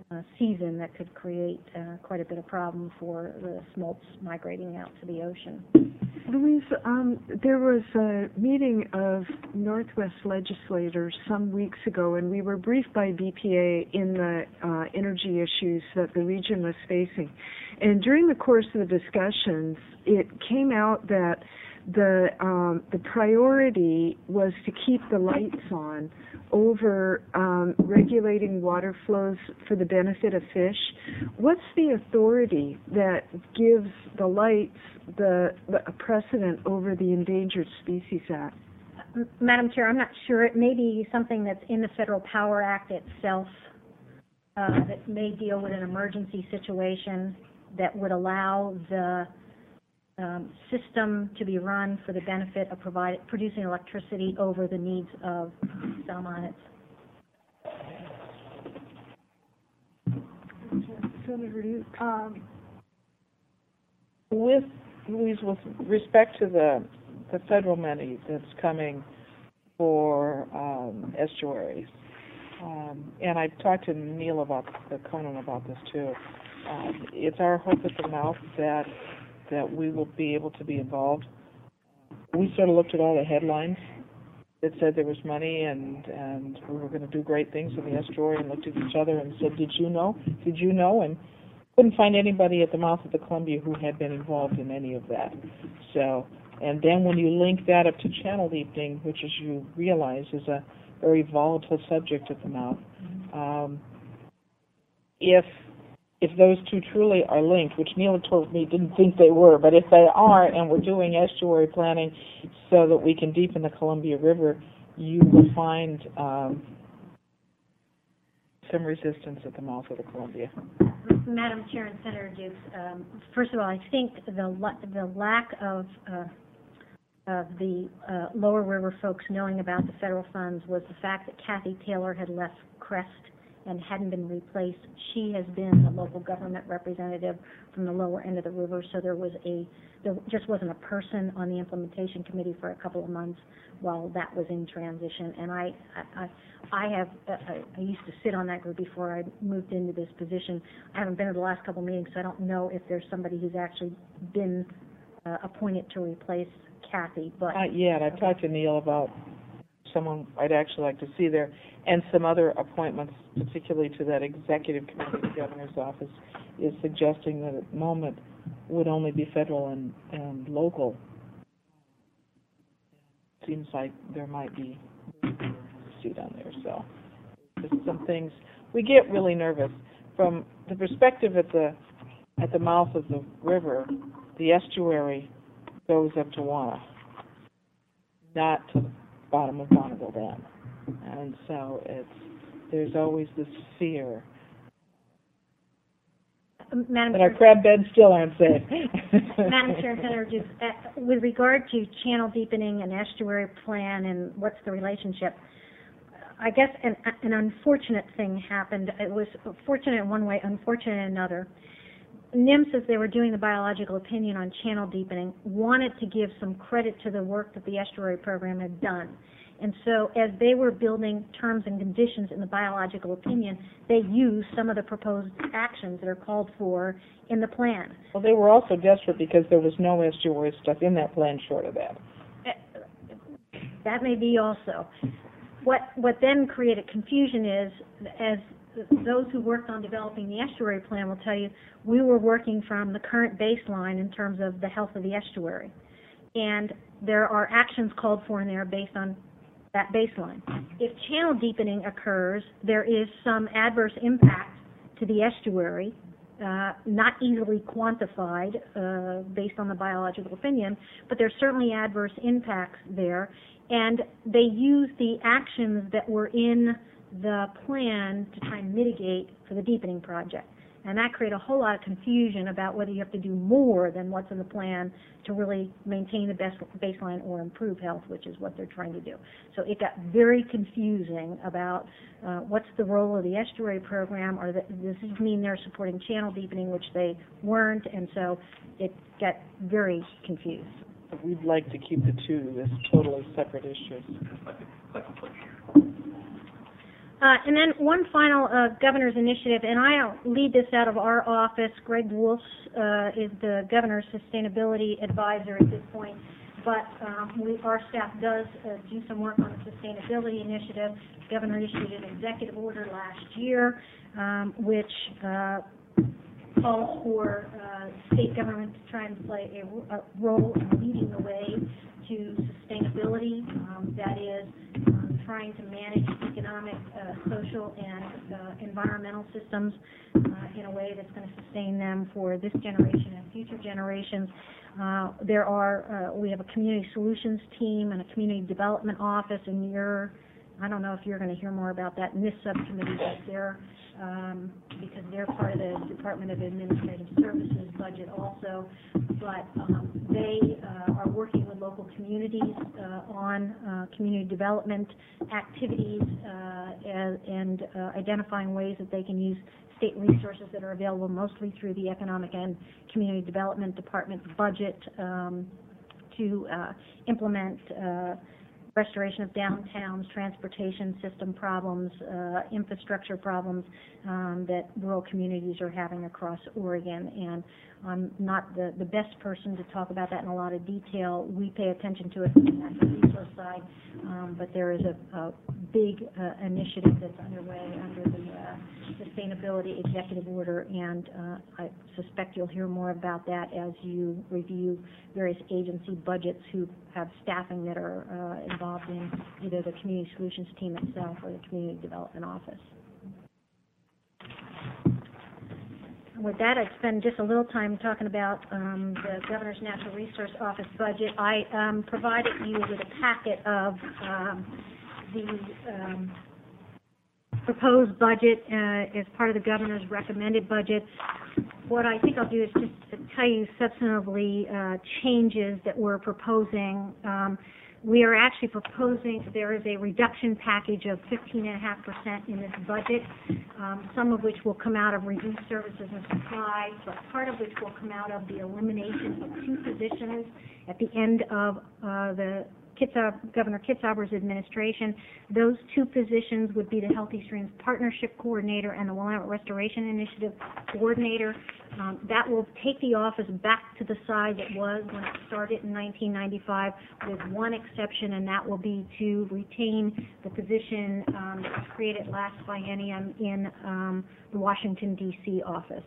S2: uh, season that could create uh, quite a bit of problem for the smolts migrating out to the ocean.
S1: Louise, um, there was a meeting of Northwest legislators some weeks ago, and we were briefed by B P A in the uh, energy issues that the region was facing. And during the course of the discussions, it came out that the um, the priority was to keep the lights on over um, regulating water flows for the benefit of fish. What's the authority that gives the lights the, the precedent over the Endangered Species Act?
S2: M- Madam Chair, I'm not sure. It may be something that's in the Federal Power Act itself uh, that may deal with an emergency situation that would allow the um, system to be run for the benefit of provide, producing electricity over the needs of salmonids.
S1: Senator Duke.
S6: Um, with, Louise, with respect to the, the federal money that's coming for um, estuaries, um, and I've talked to Neil about, uh, Conan about this too, um, it's our hope at the mouth that that we will be able to be involved. We sort of looked at all the headlines that said there was money and, and we were going to do great things in the estuary, and looked at each other and said, did you know? Did you know? And couldn't find anybody at the mouth of the Columbia who had been involved in any of that. So, and then when you link that up to channel deepening, which as you realize is a very volatile subject at the mouth, um, if if those two truly are linked, which Neil told me didn't think they were, but if they are, and we're doing estuary planning so that we can deepen the Columbia River, you will find um, some resistance at the mouth of the Columbia.
S2: Madam Chair and Senator Dukes, um, first of all, I think the la the lack of uh, of the uh, lower river folks knowing about the federal funds was the fact that Kathy Taylor had left Crest and hadn't been replaced. She has been a local government representative from the lower end of the river, so there was a, there just wasn't a person on the implementation committee for a couple of months while that was in transition. And I, I, I have, I, I used to sit on that group before I moved into this position. I haven't been to the last couple of meetings, so I don't know if there's somebody who's actually been uh, appointed to replace Kathy. But
S6: not yet. I've talked to Neil about someone I'd actually like to see there, and some other appointments, particularly to that executive committee of the governor's office, is suggesting that at the moment would only be federal and, and local. Seems like there might be a seat on there, so there's some things. We get really nervous. From the perspective at the at the mouth of the river, the estuary goes up to Wana, not to the bottom of Bonneville Dam. And so it's, there's always this fear
S2: Madam
S6: that
S2: Chair,
S6: our crab beds still aren't safe.
S2: Madam Chair and Senator Dukes, uh, with regard to channel deepening and estuary plan and what's the relationship, I guess an, an unfortunate thing happened. It was fortunate in one way, unfortunate in another. NIMS, as they were doing the biological opinion on channel deepening, wanted to give some credit to the work that the estuary program had done. And so as they were building terms and conditions in the biological opinion, they used some of the proposed actions that are called for in the plan.
S6: Well, they were also desperate because there was no estuary stuff in that plan short of that.
S2: That may be also. What, what then created confusion is, as those who worked on developing the estuary plan will tell you, we were working from the current baseline in terms of the health of the estuary. And there are actions called for in there based on that baseline. If channel deepening occurs, there is some adverse impact to the estuary, uh, not easily quantified uh, based on the biological opinion, but there's certainly adverse impacts there. And they use the actions that were in the plan to try and mitigate for the deepening project. And that created a whole lot of confusion about whether you have to do more than what's in the plan to really maintain the best baseline or improve health, which is what they're trying to do. So it got very confusing about uh, what's the role of the estuary program, or that, does this mean they're supporting channel deepening, which they weren't, and so it got very confused.
S6: We'd like to keep the two as totally separate issues.
S2: Uh, and then one final uh, governor's initiative, and I don't lead this out of our office. Greg Wolfs uh, is the governor's sustainability advisor at this point, but um, we, our staff does uh, do some work on the sustainability initiative. The governor issued an executive order last year, um, which uh, calls for uh, state government to try and play a, a role in leading the way to sustainability. Um, that is, um, trying to manage economic, uh, social, and uh, environmental systems uh, in a way that's going to sustain them for this generation and future generations. Uh, there are, uh, we have a community solutions team and a community development office, and you're, I don't know if you're going to hear more about that in this subcommittee, but they're, um, because they're part of the Department of Administrative Services budget also, but um, they uh, are working with local communities uh, on uh, community development activities uh, and, and uh, identifying ways that they can use state resources that are available mostly through the Economic and Community Development Department's budget um, to uh, implement uh, restoration of downtowns, transportation system problems, uh, infrastructure problems um, that rural communities are having across Oregon. And I'm not the, the best person to talk about that in a lot of detail. We pay attention to it from the natural resource side, um, but there is a, a big uh, initiative that's underway under the uh, Sustainability Executive Order, and uh, I suspect you'll hear more about that as you review various agency budgets who have staffing that are uh, involved in either the Community Solutions team itself or the Community Development Office. With that, I'd spend just a little time talking about um, the Governor's Natural Resource Office budget. I um, provided you with a packet of um, the um, proposed budget uh, as part of the Governor's recommended budget. What I think I'll do is just to tell you substantively uh, changes that we're proposing. Um, we are actually proposing, there is a reduction package of fifteen point five percent in this budget, um, some of which will come out of reduced services and supplies, but part of which will come out of the elimination of two positions at the end of uh, the Kitsab, Governor Kitzhaber's administration. Those two positions would be the Healthy Streams Partnership Coordinator and the Willamette Restoration Initiative Coordinator. Um, that will take the office back to the size it was when it started in nineteen ninety-five, with one exception, and that will be to retain the position um, that was created last biennium in um, the Washington, D C office.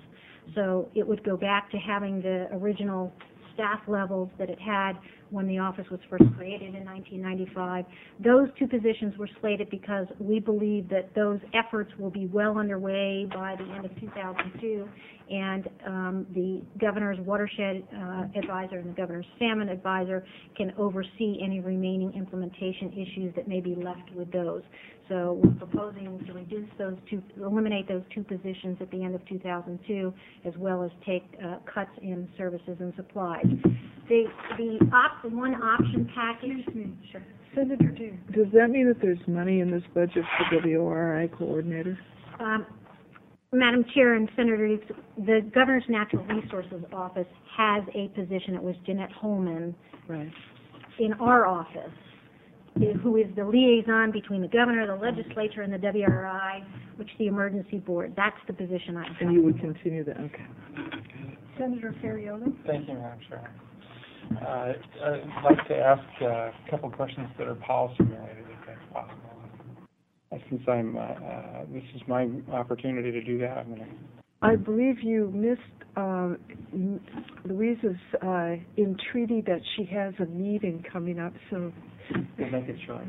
S2: So it would go back to having the original staff levels that it had when the office was first created in nineteen ninety-five. Those two positions were slated because we believe that those efforts will be well underway by the end of two thousand two, and um, the governor's watershed uh, advisor and the governor's salmon advisor can oversee any remaining implementation issues that may be left with those. So we're proposing to reduce those two, eliminate those two positions at the end of two thousand two, as well as take uh, cuts in services and supplies. The the op, one option package. Sure.
S6: Senator, do, does that mean that there's money in this budget for W O R I coordinator?
S2: Um, Madam Chair and Senators, the Governor's Natural Resources Office has a position. It was Jeanette Holman
S6: Right.
S2: in our office, who is the liaison between the governor, the legislature, and the W R I, which is the emergency board. That's the position I have.
S6: And you would continue that? Okay.
S1: Senator Ferriola?
S7: Thank you, Madam Chair. Uh, I'd like to ask uh, a couple questions that are policy related, if that's possible. Uh, Since I'm, uh, uh, this is my opportunity to do that, I'm going to.
S8: I believe you missed uh, Louisa's uh, entreaty that she has a meeting coming up, so.
S7: We'll make it short.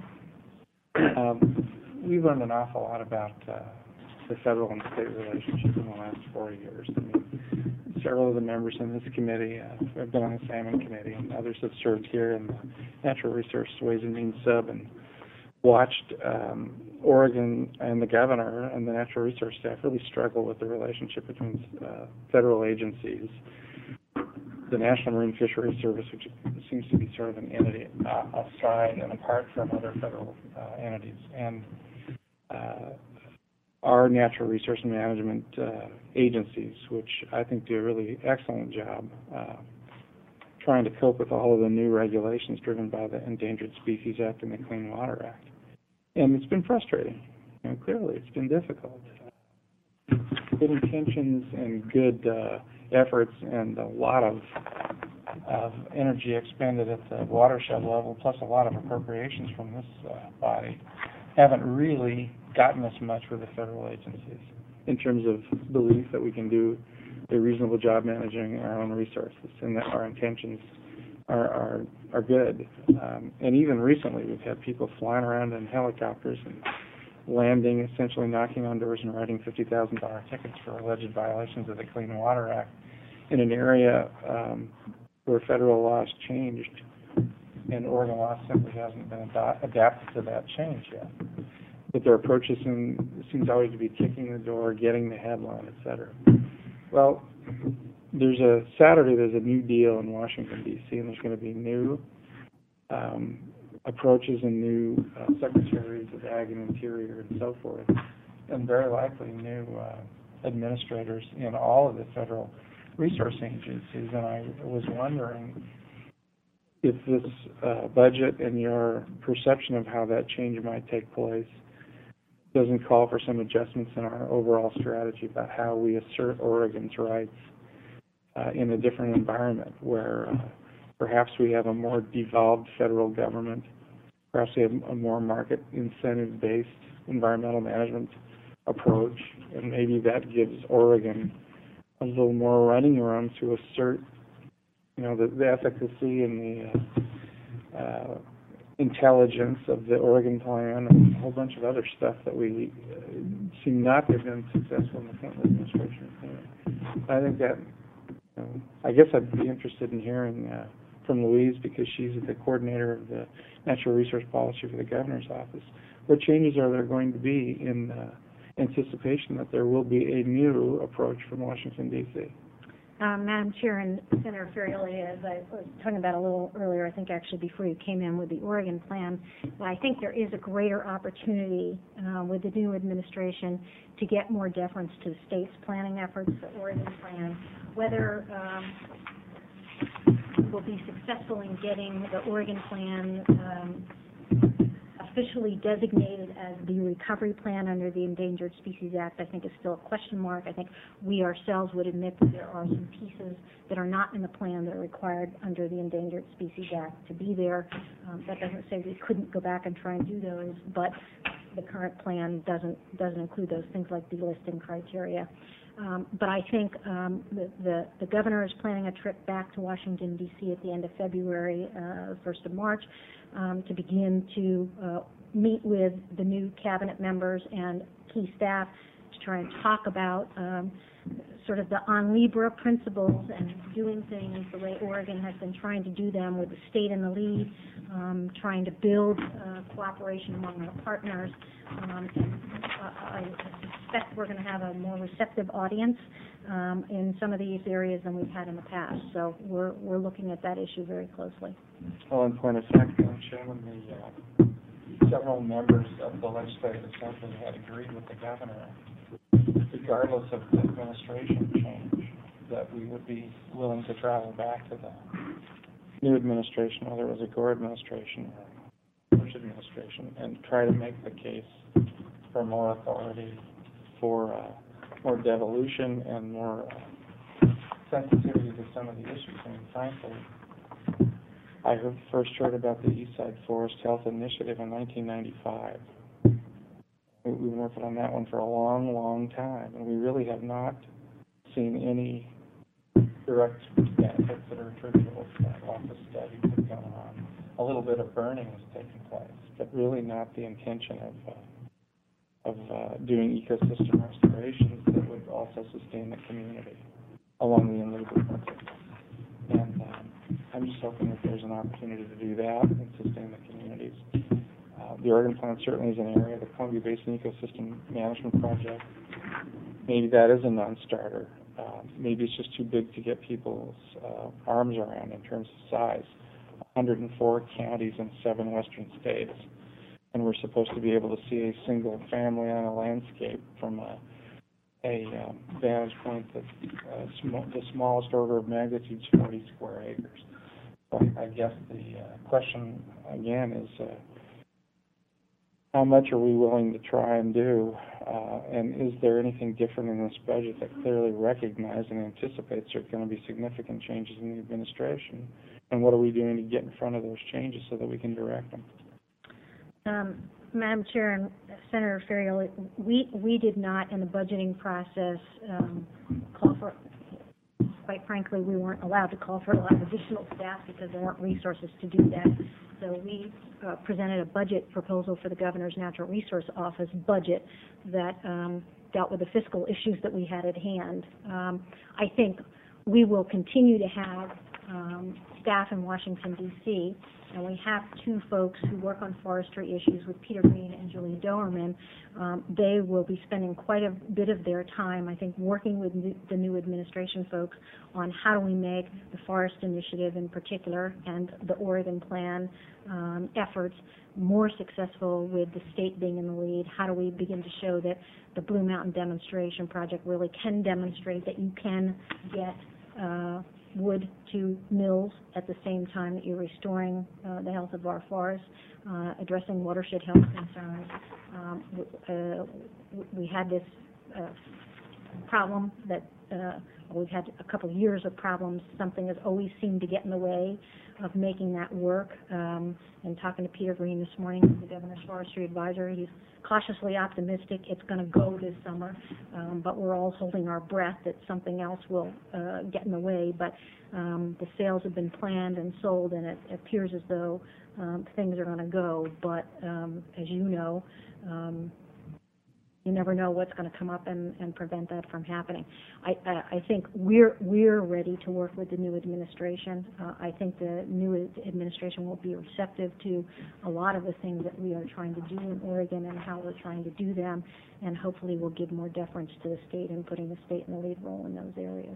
S7: Um, we've learned an awful lot about uh, the federal and state relationship in the last four years. I mean, several of the members in this committee uh, have been on the Salmon Committee, and others have served here in the Natural Resources Ways and Means Sub, and watched um, Oregon and the governor and the natural resource staff really struggle with the relationship between uh, federal agencies. The National Marine Fisheries Service, which seems to be sort of an entity uh, aside and apart from other federal uh, entities, and uh, our natural resource management uh, agencies, which I think do a really excellent job uh, trying to cope with all of the new regulations driven by the Endangered Species Act and the Clean Water Act. And it's been frustrating. You know, clearly, it's been difficult. Good intentions and good uh, efforts and a lot of of energy expended at the watershed level, plus a lot of appropriations from this uh, body, haven't really gotten us much with the federal agencies in terms of belief that we can do a reasonable job managing our own resources and that our intentions are are, are good. Um, and even recently, we've had people flying around in helicopters and landing, essentially knocking on doors and writing fifty thousand dollars tickets for alleged violations of the Clean Water Act in an area um, where federal law has changed, and Oregon law simply hasn't been ad- adapted to that change yet. But their approach is in, seems always to be kicking the door, getting the headline, et cetera. Well, there's a Saturday, there's a new deal in Washington, D C, and there's going to be new um, approaches and new uh, secretaries of Ag and Interior and so forth, and very likely new uh, administrators in all of the federal resource agencies. And I was wondering if this uh, budget and your perception of how that change might take place doesn't call for some adjustments in our overall strategy about how we assert Oregon's rights uh, in a different environment where uh, perhaps we have a more devolved federal government, perhaps we have a more market incentive-based environmental management approach, and maybe that gives Oregon a little more running room to assert, you know, the, the efficacy and the uh, uh, intelligence of the Oregon Plan and a whole bunch of other stuff that we uh, seem not to have been successful in the Clinton administration. I think that, you know, I guess I'd be interested in hearing uh, from Louise, because she's the coordinator of the natural resource policy for the governor's office. What changes are there going to be in uh, anticipation that there will be a new approach from Washington, D C?
S2: Um, Madam Chair and Senator Ferrioli, as I was talking about a little earlier, I think actually before you came in with the Oregon plan, I think there is a greater opportunity uh, with the new administration to get more deference to the state's planning efforts, the Oregon plan, whether um, we'll be successful in getting the Oregon plan um, officially designated as the recovery plan under the Endangered Species Act, I think is still a question mark. I think we ourselves would admit that there are some pieces that are not in the plan that are required under the Endangered Species Act to be there. Um, that doesn't say we couldn't go back and try and do those, but the current plan doesn't doesn't include those things like delisting criteria. Um, but I think um, the, the, the governor is planning a trip back to Washington, D C at the end of February, uh, first of March, um, to begin to uh, meet with the new cabinet members and key staff to try and talk about um, sort of the en libre principles and doing things the way Oregon has been trying to do them, with the state in the lead, um, trying to build uh, cooperation among our partners. Um, and uh, I suspect we're going to have a more receptive audience um, in some of these areas than we've had in the past. So we're we're looking at that issue very closely.
S7: Well, in point of fact, Madam Chairman, the uh, several members of the Legislative Assembly had agreed with the governor, regardless of the administration change, that we would be willing to travel back to the new administration, whether it was a Gore administration or Bush administration, and try to make the case for more authority, for uh, more devolution, and more uh, sensitivity to some of the issues. I mean, frankly, I heard, first heard about the Eastside Forest Health Initiative in nineteen ninety-five. We've been working on that one for a long, long time, and we really have not seen any direct benefits that are attributable to that. Lots of studies have gone on. A little bit of burning was taking place, but really not the intention of uh, of uh, doing ecosystem restorations that would also sustain the community along the in lieu principle. And um, I'm just hoping that there's an opportunity to do that and sustain the communities. Uh, the Oregon Plan certainly is an area. The Columbia Basin Ecosystem Management Project, maybe that is a non-starter. Uh, maybe it's just too big to get people's uh, arms around in terms of size. one hundred four counties in seven western states, and we're supposed to be able to see a single family on a landscape from a, a um, vantage point that uh, sm the smallest order of magnitude is forty square acres. So I, I guess the uh, question again is, uh, how much are we willing to try and do? Uh, and is there anything different in this budget that clearly recognizes and anticipates there are going to be significant changes in the administration? And what are we doing to get in front of those changes so that we can direct them?
S2: Um, Madam Chair and Senator Ferriero, we, we did not in the budgeting process um, call for, quite frankly, we weren't allowed to call for a lot of additional staff because there weren't resources to do that. So we uh, presented a budget proposal for the Governor's Natural Resource Office budget that um, dealt with the fiscal issues that we had at hand. Um, I think we will continue to have um, staff in Washington, D C, and we have two folks who work on forestry issues with Peter Green and Julie Doerman. Um, they will be spending quite a bit of their time, I think, working with new, the new administration folks on how do we make the Forest Initiative in particular and the Oregon Plan um, efforts more successful with the state being in the lead. How do we begin to show that the Blue Mountain Demonstration Project really can demonstrate that you can get uh, wood to mills at the same time that you're restoring uh, the health of our forests, uh, addressing watershed health concerns. Um, uh, we had this uh, problem that uh, we've had a couple of years of problems. Something has always seemed to get in the way of making that work. Um, and talking to Peter Green this morning, the Governor's Forestry Advisor, he's cautiously optimistic it's going to go this summer, um, but we're all holding our breath that something else will uh, get in the way. But um, the sales have been planned and sold, and it appears as though um, things are going to go. But um, as you know, um, you never know what's going to come up and, and prevent that from happening. I, I, I think we're we're ready to work with the new administration. Uh, I think the new administration will be receptive to a lot of the things that we are trying to do in Oregon and how we're trying to do them, and hopefully will give more deference to the state in putting the state in the lead role in those areas.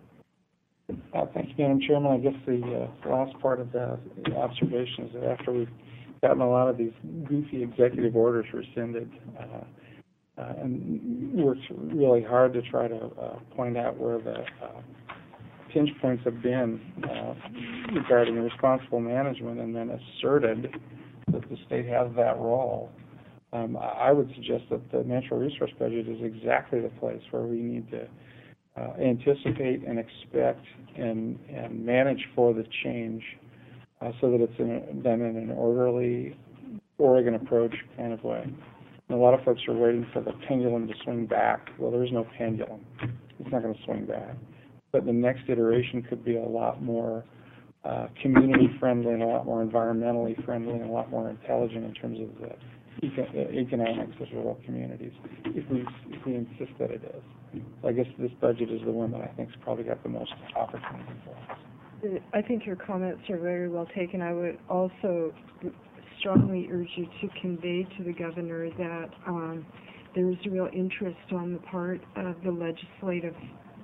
S7: Uh, thank you, Madam Chairman. I guess the uh, last part of the observation is that after we've gotten a lot of these goofy executive orders rescinded, uh, Uh, and worked really hard to try to uh, point out where the uh, pinch points have been uh, regarding responsible management, and then asserted that the state has that role. Um, I would suggest that the natural resource budget is exactly the place where we need to uh, anticipate and expect and, and manage for the change uh, so that it's in, done in an orderly Oregon approach kind of way. And a lot of folks are waiting for the pendulum to swing back. Well, there's no pendulum. It's not going to swing back. But the next iteration could be a lot more uh, community-friendly and a lot more environmentally friendly and a lot more intelligent in terms of the, eco the economics of rural communities, if we, if we insist that it is. So I guess this budget is the one that I think has probably got the most opportunity for us.
S1: I think your comments are very well taken. I would also strongly urge you to convey to the governor that um, there is real interest on the part of the legislative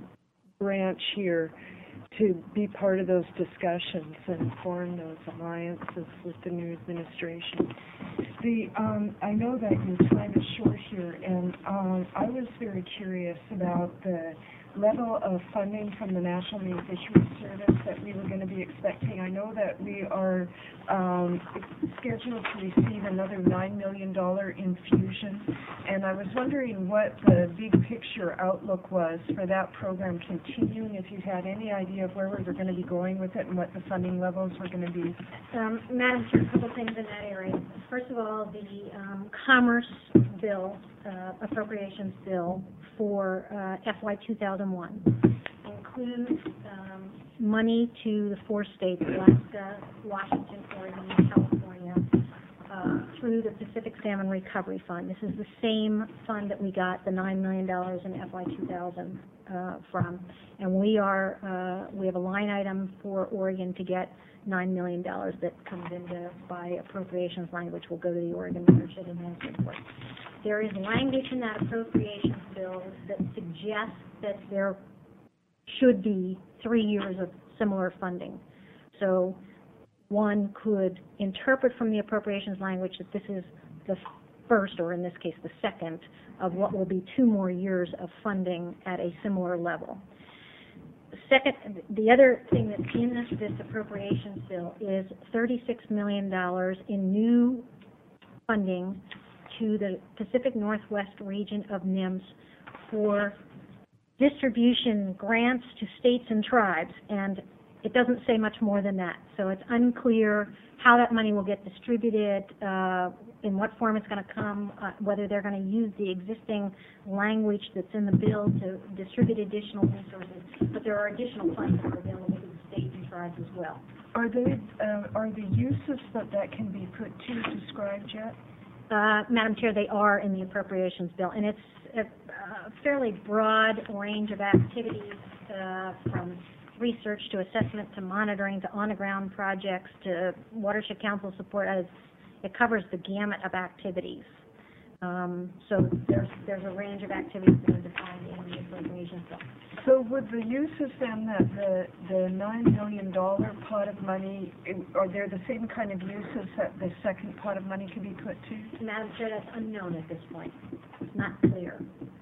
S1: branch here to be part of those discussions and form those alliances with the new administration. The um, I know that your time is short here, and um, I was very curious about the level of funding from the National Marine Fisheries Service that we were going to be expecting. I know that we are um, scheduled to receive another nine million dollars infusion, and I was wondering what the big picture outlook was for that program continuing, if you had any idea of where we were going to be going with it and what the funding levels were going to be.
S2: Um, Madam Chair, a couple things in that area. First of all, the um, Commerce bill, uh, appropriations bill for uh, F Y two thousand one includes um, money to the four states, Alaska, Washington, Oregon, and California, uh, through the Pacific Salmon Recovery Fund. This is the same fund that we got the nine million dollars in F Y two thousand uh, from, and we are uh, we have a line item for Oregon to get nine million dollars that comes into by appropriations line, which will go to the Oregon Watershed Enhancement Board. There is language in that appropriations bill that suggests that there should be three years of similar funding. So one could interpret from the appropriations language that this is the first, or in this case the second, of what will be two more years of funding at a similar level. Second, the other thing that's in this, this appropriations bill is thirty-six million dollars in new funding to the Pacific Northwest region of N I M S for distribution grants to states and tribes, and it doesn't say much more than that. So it's unclear how that money will get distributed, uh, in what form it's going to come, uh, whether they're going to use the existing language that's in the bill to distribute additional resources. But there are additional funds that are available to the states and tribes as well.
S1: Are they, uh, are the uses that that can be put to described yet?
S2: Uh, Madam Chair, they are in the appropriations bill, and it's a, a fairly broad range of activities, uh, from research to assessment to monitoring to on-the-ground projects to watershed council support. As it covers the gamut of activities. Um, so there's there's a range of activities that are defined in the appropriations bill.
S1: So would the uses then that the the nine million dollar pot of money, are there the same kind of uses that the second pot of money can be put to?
S2: Madam Chair, that's unknown at this point. It's not clear.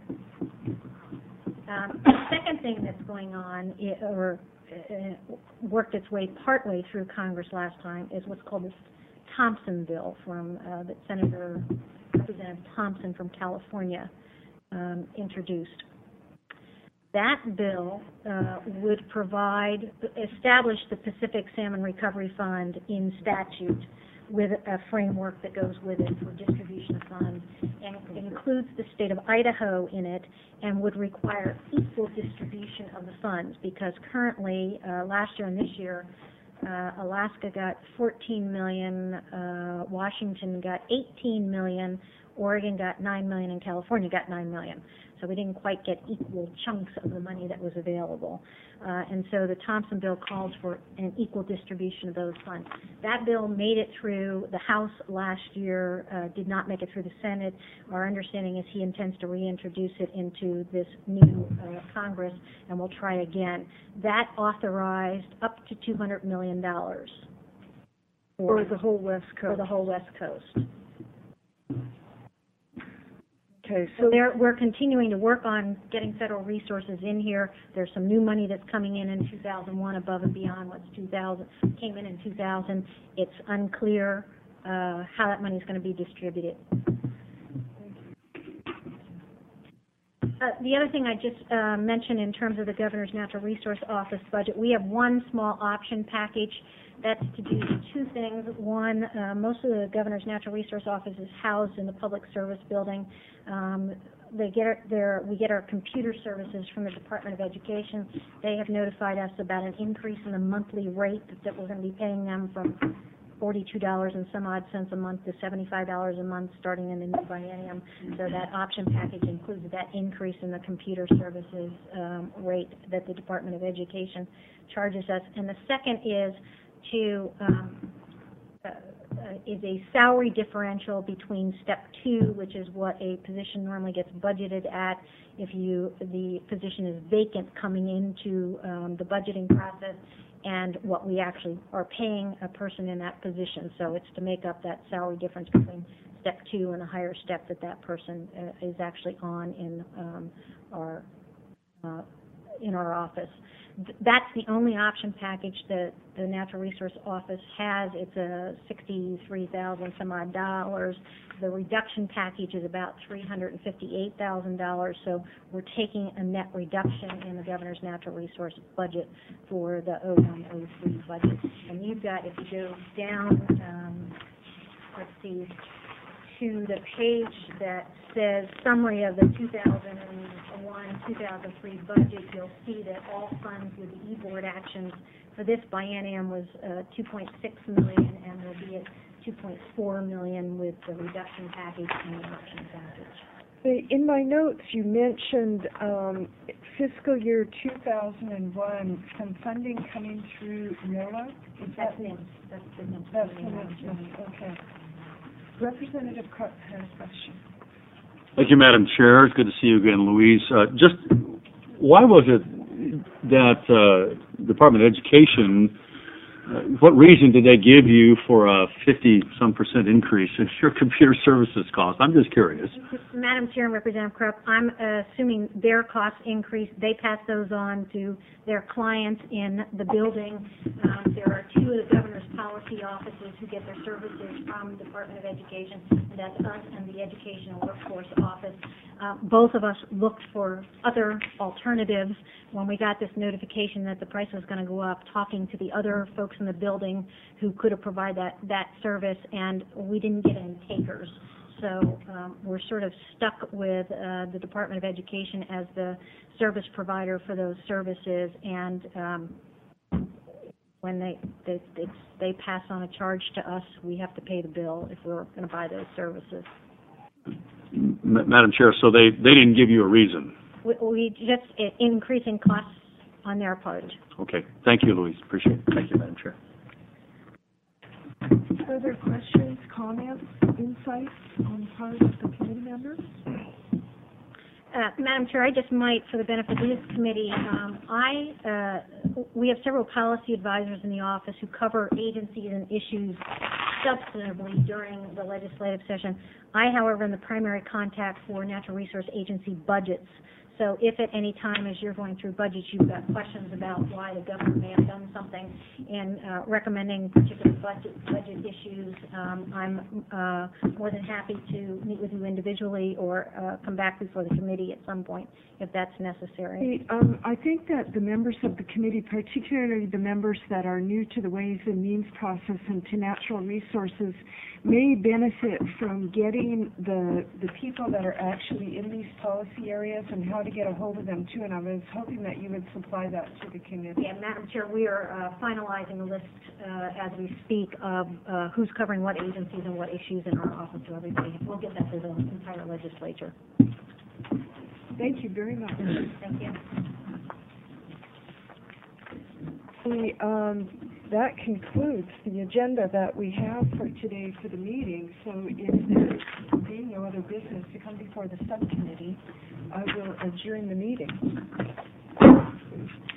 S2: Um, the second thing that's going on, i- or uh, worked its way partway through Congress last time, is what's called the Thompson bill from uh, that Senator Representative Thompson from California um, introduced. That bill uh, would provide, establish the Pacific Salmon Recovery Fund in statute with a framework that goes with it for distribution of funds, and includes the state of Idaho in it, and would require equal distribution of the funds, because currently, uh, last year and this year, Uh, Alaska got fourteen million, uh, Washington got eighteen million, Oregon got nine million, and California got nine million. So we didn't quite get equal chunks of the money that was available. Uh, and so the Thompson bill calls for an equal distribution of those funds. That bill made it through the House last year, uh, did not make it through the Senate. Our understanding is he intends to reintroduce it into this new uh, Congress, and we'll try again. That authorized up to two hundred million dollars
S8: Or the whole West
S2: for
S8: Coast?
S2: the whole West Coast.
S8: Okay,
S2: So
S8: so
S2: there, we're continuing to work on getting federal resources in here. There's some new money that's coming in in two thousand one above and beyond what's two thousand, came in in two thousand. It's unclear uh, how that money is going to be distributed. Uh, the other thing I just uh, mentioned in terms of the Governor's Natural Resource Office budget, we have one small option package that's to do two things. One, uh, most of the Governor's Natural Resource Office is housed in the Public Service Building. Um, they get our, their, we get our computer services from the Department of Education. They have notified us about an increase in the monthly rate that, that we're going to be paying them from forty-two dollars and some odd cents a month to seventy-five dollars a month starting in the new biennium. So that option package includes that increase in the computer services um, rate that the Department of Education charges us. And the second is to um, uh, uh, is a salary differential between step two, which is what a position normally gets budgeted at if you the position is vacant coming into um, the budgeting process, and what we actually are paying a person in that position. So it's to make up that salary difference between step two and a higher step that that person uh, is actually on in um, our uh, in our office. Th- that's the only option package that the Natural Resource Office has. It's a sixty-three thousand some odd dollars. The reduction package is about three hundred fifty-eight thousand dollars. So we're taking a net reduction in the Governor's Natural Resource budget for the oh one oh three budget. And you've got, if you go down, um, let's see, to the page that says summary of the two thousand one, two thousand three budget, you'll see that all funds with the e-board actions for this biennium was uh, two point six million dollars, and will be at two point four million dollars with the reduction package and the option package.
S8: the- in my notes, you mentioned um, fiscal year two thousand one, some funding coming through NOAA. Is
S2: That's
S8: that
S2: the, that's the next
S8: That's
S2: one.
S8: the next one, okay. Representative Cook had a question.
S9: Thank you, Madam Chair. It's good to see you again, Louise. Uh, just why was it that uh, Department of Education uh, what reason did they give you for a fifty-some percent increase in your computer services cost? I'm just curious.
S2: Madam Chair and Representative Krupp, I'm assuming their costs increase. They pass those on to their clients in the building. Um, there are two of the governor's policy offices who get their services from the Department of Education, and that's us and the Educational Workforce Office. Uh, both of us looked for other alternatives when we got this notification that the price was going to go up, talking to the other folks in the building who could have provided that, that service, and we didn't get any takers. So um, we're sort of stuck with uh, the Department of Education as the service provider for those services, and um, when they, they, they, they pass on a charge to us, we have to pay the bill if we're going to buy those services.
S9: M- Madam Chair, so they, they didn't give you a reason?
S2: We, we just uh, increasing costs on their part.
S9: Okay. Thank you, Louise. Appreciate it. Thank you, Madam Chair.
S8: Further questions, comments, insights on the part of the committee members?
S2: Uh, Madam Chair, I just might, for the benefit of this committee, um, I, uh, we have several policy advisors in the office who cover agencies and issues substantively during the legislative session. I, however, am the primary contact for Natural Resource Agency budgets. So if at any time as you're going through budgets you've got questions about why the government may have done something in uh, recommending particular budget, budget issues, um, I'm uh, more than happy to meet with you individually or uh, come back before the committee at some point if that's necessary.
S8: Hey, um, I think that the members of the committee, particularly the members that are new to the Ways and Means process and to natural resources, may benefit from getting the the people that are actually in these policy areas and how to get a hold of them too, and I was hoping that you would supply that to the committee.
S2: Yeah, Madam Chair, we are uh, finalizing a list uh, as we speak of uh, who's covering what agencies and what issues in our office to everybody. We'll get that to the entire legislature.
S8: Thank you very much.
S2: Thank you.
S8: The, um, that concludes the agenda that we have for today for the meeting. So if there being no other business to come before the subcommittee, I will adjourn the meeting.